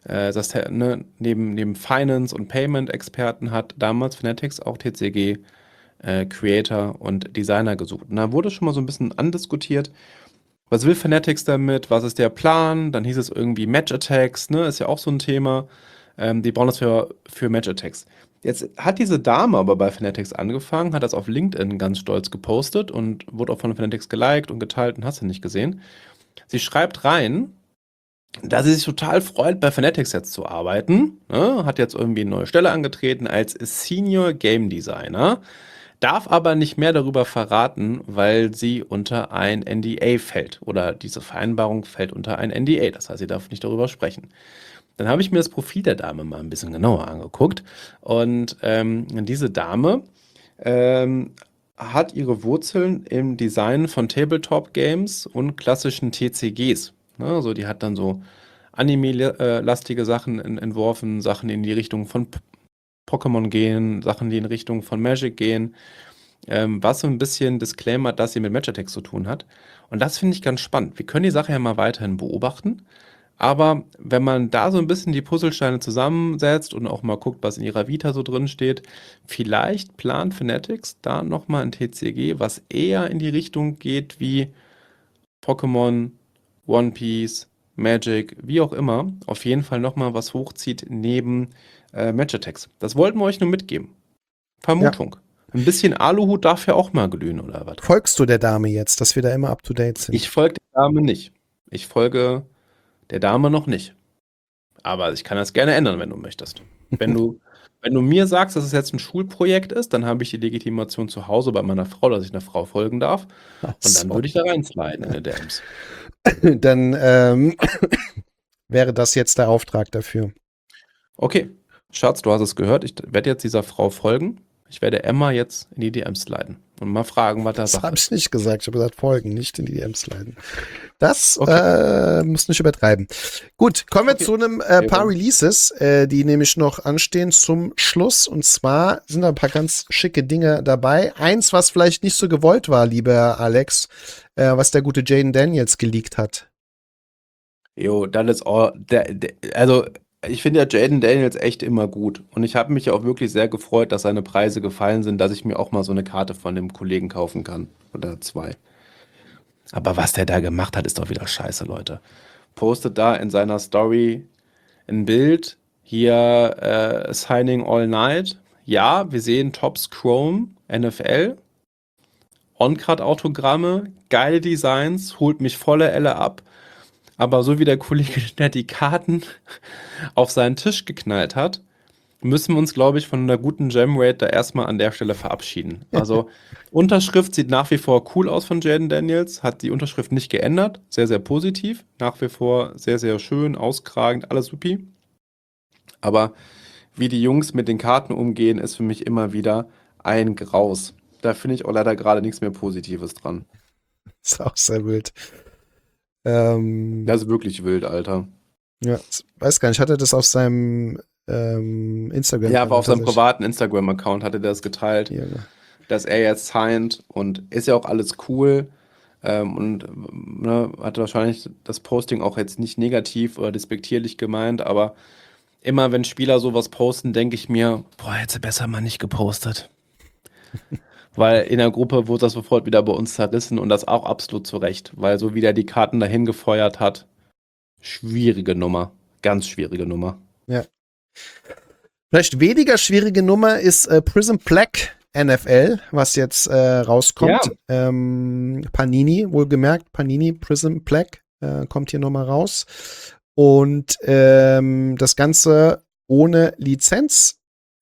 äh, das ne, neben, neben Finance- und Payment-Experten hat damals Fanatics auch T C G äh, Creator und Designer gesucht. Und da wurde schon mal so ein bisschen andiskutiert, was will Fanatics damit, was ist der Plan? Dann hieß es irgendwie Match-Attacks, ne, ist ja auch so ein Thema. Ähm, die brauchen das für, für Match-Attacks. Jetzt hat diese Dame aber bei Fanatics angefangen, hat das auf LinkedIn ganz stolz gepostet und wurde auch von Fanatics geliked und geteilt und hast du nicht gesehen. Sie schreibt rein, dass sie sich total freut, bei Fanatics jetzt zu arbeiten. Ne? Hat jetzt irgendwie eine neue Stelle angetreten als Senior Game Designer, darf aber nicht mehr darüber verraten, weil sie unter ein N D A fällt. Oder diese Vereinbarung fällt unter ein N D A. Das heißt, sie darf nicht darüber sprechen. Dann habe ich mir das Profil der Dame mal ein bisschen genauer angeguckt. Und ähm, diese Dame ähm, hat ihre Wurzeln im Design von Tabletop-Games und klassischen T C Gs. Ne? Also die hat dann so Anime-lastige Sachen en- entworfen, Sachen in die Richtung von P- Pokémon gehen, Sachen, die in Richtung von Magic gehen, ähm, was so ein bisschen Disclaimer, dass sie mit Match-Attacks zu tun hat. Und das finde ich ganz spannend. Wir können die Sache ja mal weiterhin beobachten. Aber wenn man da so ein bisschen die Puzzlesteine zusammensetzt und auch mal guckt, was in ihrer Vita so drin steht, vielleicht plant Fanatics da nochmal ein T C G, was eher in die Richtung geht wie Pokémon, One Piece, Magic, wie auch immer. Auf jeden Fall nochmal was hochzieht neben äh, Match-Attacks. Das wollten wir euch nur mitgeben. Vermutung. Ein bisschen Aluhut darf ja auch mal glühen, oder was? Folgst du der Dame jetzt, dass wir da immer up to date sind? Ich folge der Dame nicht. Ich folge der Dame noch nicht. Aber ich kann das gerne ändern, wenn du möchtest. Wenn du, wenn du mir sagst, dass es jetzt ein Schulprojekt ist, dann habe ich die Legitimation zu Hause bei meiner Frau, dass ich einer Frau folgen darf. Ach Und dann so. würde ich da reinsliden in die D Ms. Dann ähm, wäre das jetzt der Auftrag dafür. Okay, Schatz, du hast es gehört. Ich werde jetzt dieser Frau folgen. Ich werde Emma jetzt in die D Ms sliden und mal fragen, was da Das Sache habe ist. ich nicht gesagt. Ich habe gesagt, folgen, nicht in die D Ms leiten. Das Okay. äh, muss nicht übertreiben. Gut, kommen wir Okay. zu einem äh, Okay, paar dann. Releases, äh, die nämlich noch anstehen zum Schluss. Und zwar sind da ein paar ganz schicke Dinge dabei. Eins, was vielleicht nicht so gewollt war, lieber Alex, äh, was der gute Jaden Daniels geleakt hat. Jo, das ist all, der, der, also ich finde ja Jaden Daniels echt immer gut. Und ich habe mich ja auch wirklich sehr gefreut, dass seine Preise gefallen sind, dass ich mir auch mal so eine Karte von dem Kollegen kaufen kann. Oder zwei. Aber was der da gemacht hat, ist doch wieder scheiße, Leute. Postet da in seiner Story ein Bild. Hier äh, Signing All Night. Ja, wir sehen Topps Chrome, N F L. On-Card-Autogramme, geile Designs, holt mich volle Elle ab. Aber so wie der Kollege der die Karten auf seinen Tisch geknallt hat, müssen wir uns, glaube ich, von einer guten Gemrate da erstmal an der Stelle verabschieden. Also Unterschrift sieht nach wie vor cool aus von Jaden Daniels, hat die Unterschrift nicht geändert, sehr, sehr positiv, nach wie vor sehr, sehr schön, auskragend, alles supi. Aber wie die Jungs mit den Karten umgehen, ist für mich immer wieder ein Graus. Da finde ich auch leider gerade nichts mehr Positives dran. Ist auch sehr wild. Ähm, Das ist wirklich wild, Alter. ja, weiß gar nicht, hat er das auf seinem ähm, Instagram? Ja, aber auf seinem tatsächlich? privaten Instagram-Account hatte der das geteilt, Ja, dass er jetzt signed und ist ja auch alles cool. Ähm, und ne, hatte wahrscheinlich das Posting auch jetzt nicht negativ oder despektierlich gemeint, aber immer wenn Spieler sowas posten, denke ich mir, boah, hätte besser mal nicht gepostet. Weil in der Gruppe wurde das sofort wieder bei uns zerrissen und das auch absolut zu Recht, weil so wie der die Karten dahin gefeuert hat, schwierige Nummer, ganz schwierige Nummer. ja. Vielleicht weniger schwierige Nummer ist äh, Prism Black N F L, was jetzt äh, rauskommt. Ja. Ähm, Panini, wohlgemerkt, Panini Prism Black äh, kommt hier nochmal raus. Und ähm, das Ganze ohne Lizenz.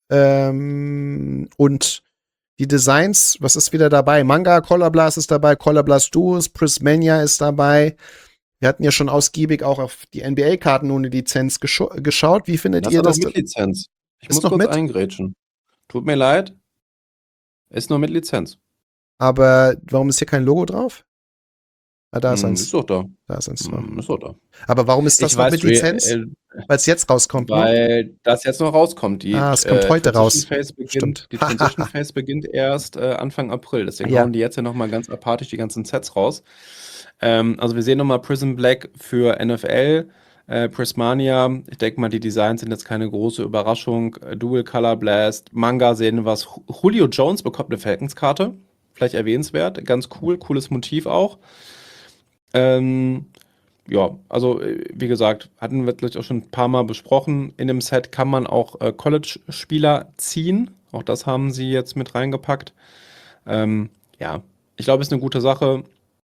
Ähm, und die Designs, was ist wieder dabei? Manga, Color Blast ist dabei, Color Blast Duos, Prismania ist dabei. Wir hatten ja schon ausgiebig auch auf die N B A-Karten ohne Lizenz gescha- geschaut. Wie findet Das ihr ist noch das? mit Lizenz. Ich Ist muss noch kurz mit? eingrätschen. Tut mir leid. Ist nur mit Lizenz. Aber warum ist hier kein Logo drauf? Ah, da ist Hm, eins. ist doch da. Da ist eins drauf. Hm, ist doch da. Aber warum ist das Ich noch weiß, mit Re- Lizenz? äh, Weil es jetzt rauskommt, ne? weil das jetzt noch rauskommt. Die Ah, es kommt äh, heute Transition raus. Phase beginnt, Stimmt. die Transition Phase beginnt erst äh, Anfang April. Deswegen Ja. hauen die jetzt ja nochmal ganz apathisch die ganzen Sets raus. Ähm, also wir sehen nochmal Prism Black für N F L. Äh, Prismania, ich denke mal, die Designs sind jetzt keine große Überraschung. Äh, Dual Color Blast, Manga sehen wir was. Julio Jones bekommt eine Falcons-Karte. Vielleicht erwähnenswert. Ganz cool, cooles Motiv auch. Ähm, ja, also äh, wie gesagt, hatten wir gleich auch schon ein paar Mal besprochen. In dem Set kann man auch äh, College-Spieler ziehen. Auch das haben sie jetzt mit reingepackt. Ähm, ja, ich glaube, es ist eine gute Sache.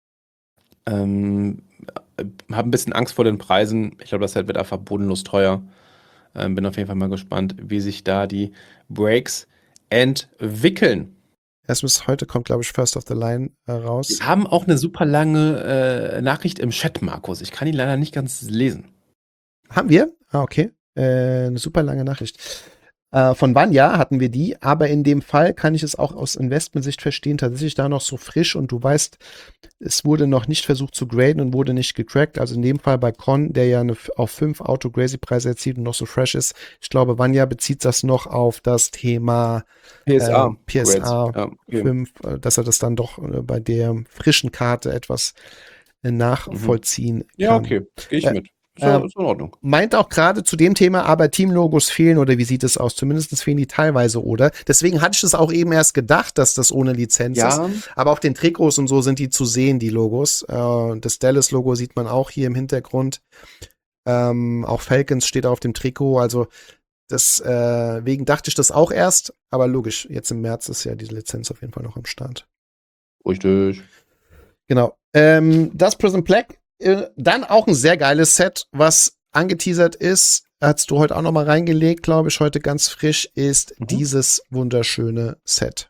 Ähm, habe ein bisschen Angst vor den Preisen. Ich glaube, das Set wird einfach bodenlos teuer. Ähm, bin auf jeden Fall mal gespannt, wie sich da die Breaks entwickeln. Erstens, heute kommt, glaube ich, First of the Line äh, raus. Wir haben auch eine super lange äh, Nachricht im Chat, Markus. Ich kann die leider nicht ganz lesen. Haben wir? Ah, okay. Äh, eine super lange Nachricht. Äh, von Vanya hatten wir die, aber in dem Fall kann ich es auch aus Investmentsicht verstehen, tatsächlich da noch so frisch und du weißt, es wurde noch nicht versucht zu graden und wurde nicht gecrackt. Also in dem Fall bei Con, der ja eine, auf fünf Auto-Gracie-Preise erzielt und noch so fresh ist. Ich glaube, Vanya bezieht das noch auf das Thema P S A. äh, P S A Ja, okay. fünf, äh, dass er das dann doch äh, bei der frischen Karte etwas äh, nachvollziehen kann. Ja, okay. Gehe ich Äh, mit. Ist, ja- ähm, ist in Ordnung. Meint auch gerade zu dem Thema, aber Teamlogos fehlen oder wie sieht es aus? Zumindest fehlen die teilweise, oder? Deswegen hatte ich es auch eben erst gedacht, dass das ohne Lizenz ist. Ja, Aber auf den Trikots und so sind die zu sehen, die Logos. Äh, das Dallas-Logo sieht man auch hier im Hintergrund. Ähm, auch Falcons steht auf dem Trikot. Also deswegen dachte ich das auch erst. Aber logisch, jetzt im März ist ja diese Lizenz auf jeden Fall noch am Start. richtig. Genau. Ähm, das Prism Black, äh, dann auch ein sehr geiles Set, was angeteasert ist, hast du heute auch noch mal reingelegt, glaube ich, heute ganz frisch, ist Mhm. dieses wunderschöne Set.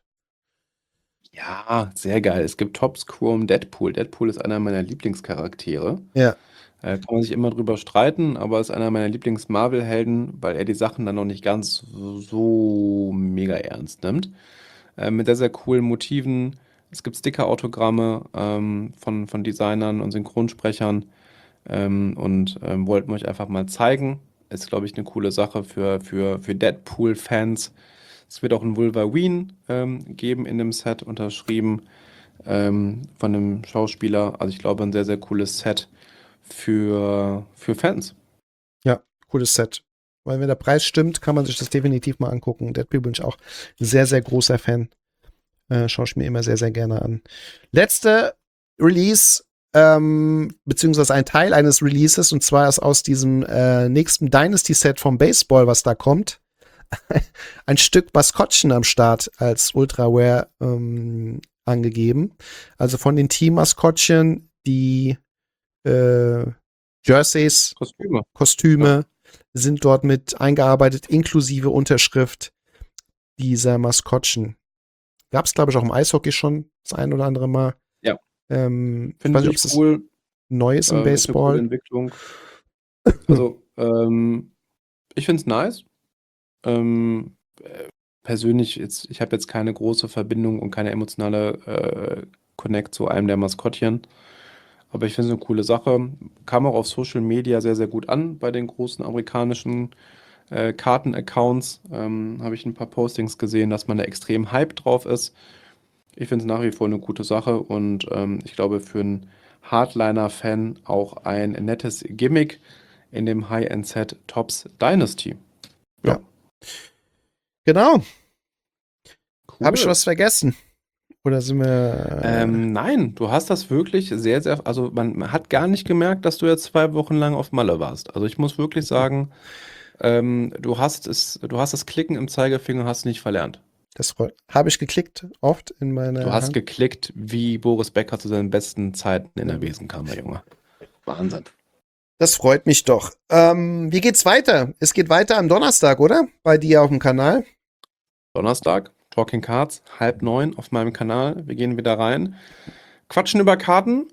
Ja, sehr geil. Es gibt Topps Chrome Deadpool. Deadpool ist einer meiner Lieblingscharaktere. Ja, Äh, kann man sich immer drüber streiten, aber ist einer meiner Lieblings-Marvel-Helden, weil er die Sachen dann noch nicht ganz so, so mega ernst nimmt. Äh, mit sehr, sehr coolen Motiven. Es gibt Sticker-Autogramme ähm, von, von Designern und Synchronsprechern ähm, und ähm, wollten wir euch einfach mal zeigen. Ist, glaube ich, eine coole Sache für, für, für Deadpool-Fans. Es wird auch ein Wolverine ähm, geben in dem Set, unterschrieben ähm, von einem Schauspieler. Also ich glaube, ein sehr, sehr cooles Set für, für Fans. ja, cooles Set. Weil wenn der Preis stimmt, kann man sich das definitiv mal angucken. Deadpool bin ich auch sehr, sehr großer Fan. Äh, schaue ich mir immer sehr, sehr gerne an. Letzte Release, ähm, beziehungsweise ein Teil eines Releases, und zwar ist aus diesem äh, nächsten Dynasty-Set vom Baseball, was da kommt, ein Stück Maskottchen am Start als Ultra-Rare ähm, angegeben. Also von den Team-Maskottchen, die äh, Jerseys, Kostüme. Kostüme sind dort mit eingearbeitet, inklusive Unterschrift dieser Maskottchen. Gab es, glaube ich, auch im Eishockey schon das ein oder andere Mal. Ja. Ähm, ich Finde weiß nicht, ob ich es cool. neu ist im Ähm, ist eine coole Baseball. Entwicklung. Also, ähm, ich finde es nice. Ähm, äh, persönlich, jetzt, ich habe jetzt keine große Verbindung und keine emotionale äh, Connect zu einem der Maskottchen. Aber ich finde es eine coole Sache. Kam auch auf Social Media sehr, sehr gut an bei den großen amerikanischen äh, Karten-Accounts. Ähm, habe ich ein paar Postings gesehen, dass man da extrem hype drauf ist. Ich finde es nach wie vor eine gute Sache und ähm, ich glaube für einen Hardliner-Fan auch ein nettes Gimmick in dem High-End-Set Topps Dynasty. Ja. Genau. Cool. Habe ich was vergessen? Oder sind wir. Äh, Ähm, nein, du hast das wirklich sehr, sehr, also man, man hat gar nicht gemerkt, dass du jetzt zwei Wochen lang auf Malle warst. Also ich muss wirklich sagen, ähm, du hast es, du hast das Klicken im Zeigefinger hast nicht verlernt. das habe ich geklickt, oft in meiner. Du hast Hand. geklickt, wie Boris Becker zu seinen besten Zeiten in der Besenkammer, Junge. Wahnsinn. Das freut mich doch. Ähm, wie geht's weiter? Es geht weiter am Donnerstag, oder? Bei dir auf dem Kanal. Donnerstag, Talking Cards, halb neun auf meinem Kanal. Wir gehen wieder rein. Quatschen über Karten.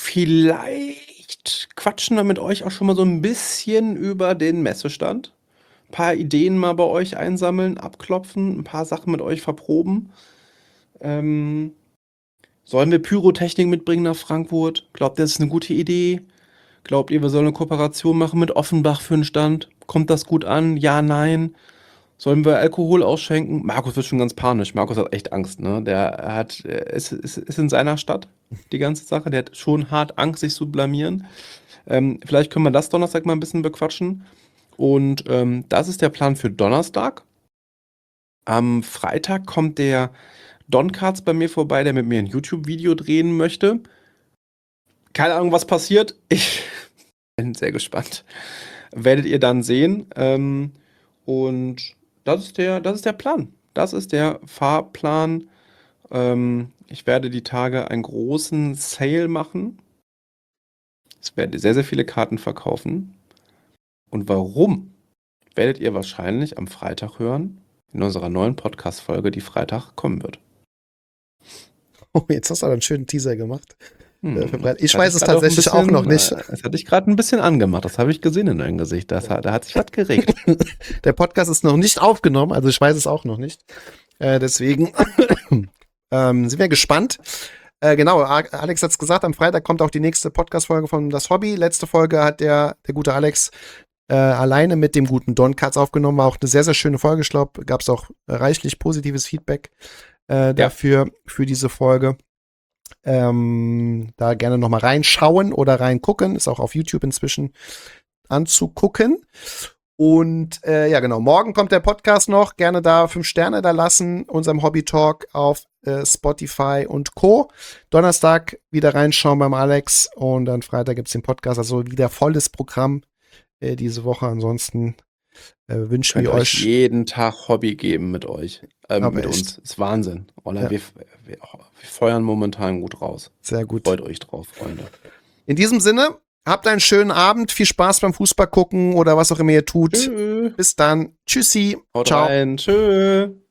Vielleicht quatschen wir mit euch auch schon mal so ein bisschen über den Messestand. Ein paar Ideen mal bei euch einsammeln, abklopfen, ein paar Sachen mit euch verproben. Ähm, sollen wir Pyrotechnik mitbringen nach Frankfurt? Glaubt ihr, das ist eine gute Idee? Glaubt ihr, wir sollen eine Kooperation machen mit Offenbach für einen Stand? Kommt das gut an? Ja, nein. Sollen wir Alkohol ausschenken? Markus wird schon ganz panisch. Markus hat echt Angst, ne? Der hat, äh, ist, ist, ist in seiner Stadt, die ganze Sache. Der hat schon hart Angst, sich zu blamieren. Ähm, vielleicht können wir das Donnerstag mal ein bisschen bequatschen. Und ähm, das ist der Plan für Donnerstag. Am Freitag kommt der Don Cards bei mir vorbei, der mit mir ein YouTube-Video drehen möchte. Keine Ahnung, was passiert. Ich bin sehr gespannt. Werdet ihr dann sehen. Ähm, und das ist der, das ist der Plan. Das ist der Fahrplan. Ähm, ich werde die Tage einen großen Sale machen. Es werden sehr, sehr viele Karten verkaufen. Und warum, werdet ihr wahrscheinlich am Freitag hören, in unserer neuen Podcast-Folge, die Freitag kommen wird. Oh, jetzt hast du aber einen schönen Teaser gemacht. Hm. Äh, für Breit- Ich Das weiß hat es dich grad tatsächlich auch ein auch noch bisschen, nicht. äh, Das hat dich gerade ein bisschen angemacht. Das habe ich gesehen in deinem Gesicht. Das hat, da hat sich was geregt. Der Podcast ist noch nicht aufgenommen, also ich weiß es auch noch nicht. Äh, deswegen ähm, sind wir gespannt. Äh, genau, A- Alex hat es gesagt, am Freitag kommt auch die nächste Podcast-Folge von Das Hobby. Letzte Folge hat der, der gute Alex äh, alleine mit dem guten Don Katz aufgenommen. War auch eine sehr, sehr schöne Folge. Ich glaube, gab es auch reichlich positives Feedback äh, dafür, für diese Folge. Ähm, da gerne nochmal reinschauen oder reingucken. Ist auch auf YouTube inzwischen anzugucken. Und äh, ja, genau, morgen kommt der Podcast noch. Gerne da fünf Sterne da lassen, unserem Hobby-Talk auf äh, Spotify und Co. Donnerstag wieder reinschauen beim Alex und dann Freitag gibt's den Podcast. Also wieder volles Programm äh, diese Woche. Ansonsten äh, wünschen Könnt wir euch euch jeden Tag Hobby geben mit euch. Ähm, Aber mit echt. uns. Ist Wahnsinn. Oder Ja. wir, wir, wir feuern momentan gut raus. sehr gut. Freut euch drauf, Freunde. In diesem Sinne, habt einen schönen Abend, viel Spaß beim Fußball gucken oder was auch immer ihr tut. Tschö. Bis dann. Tschüssi. Haut Ciao. rein. Tschö.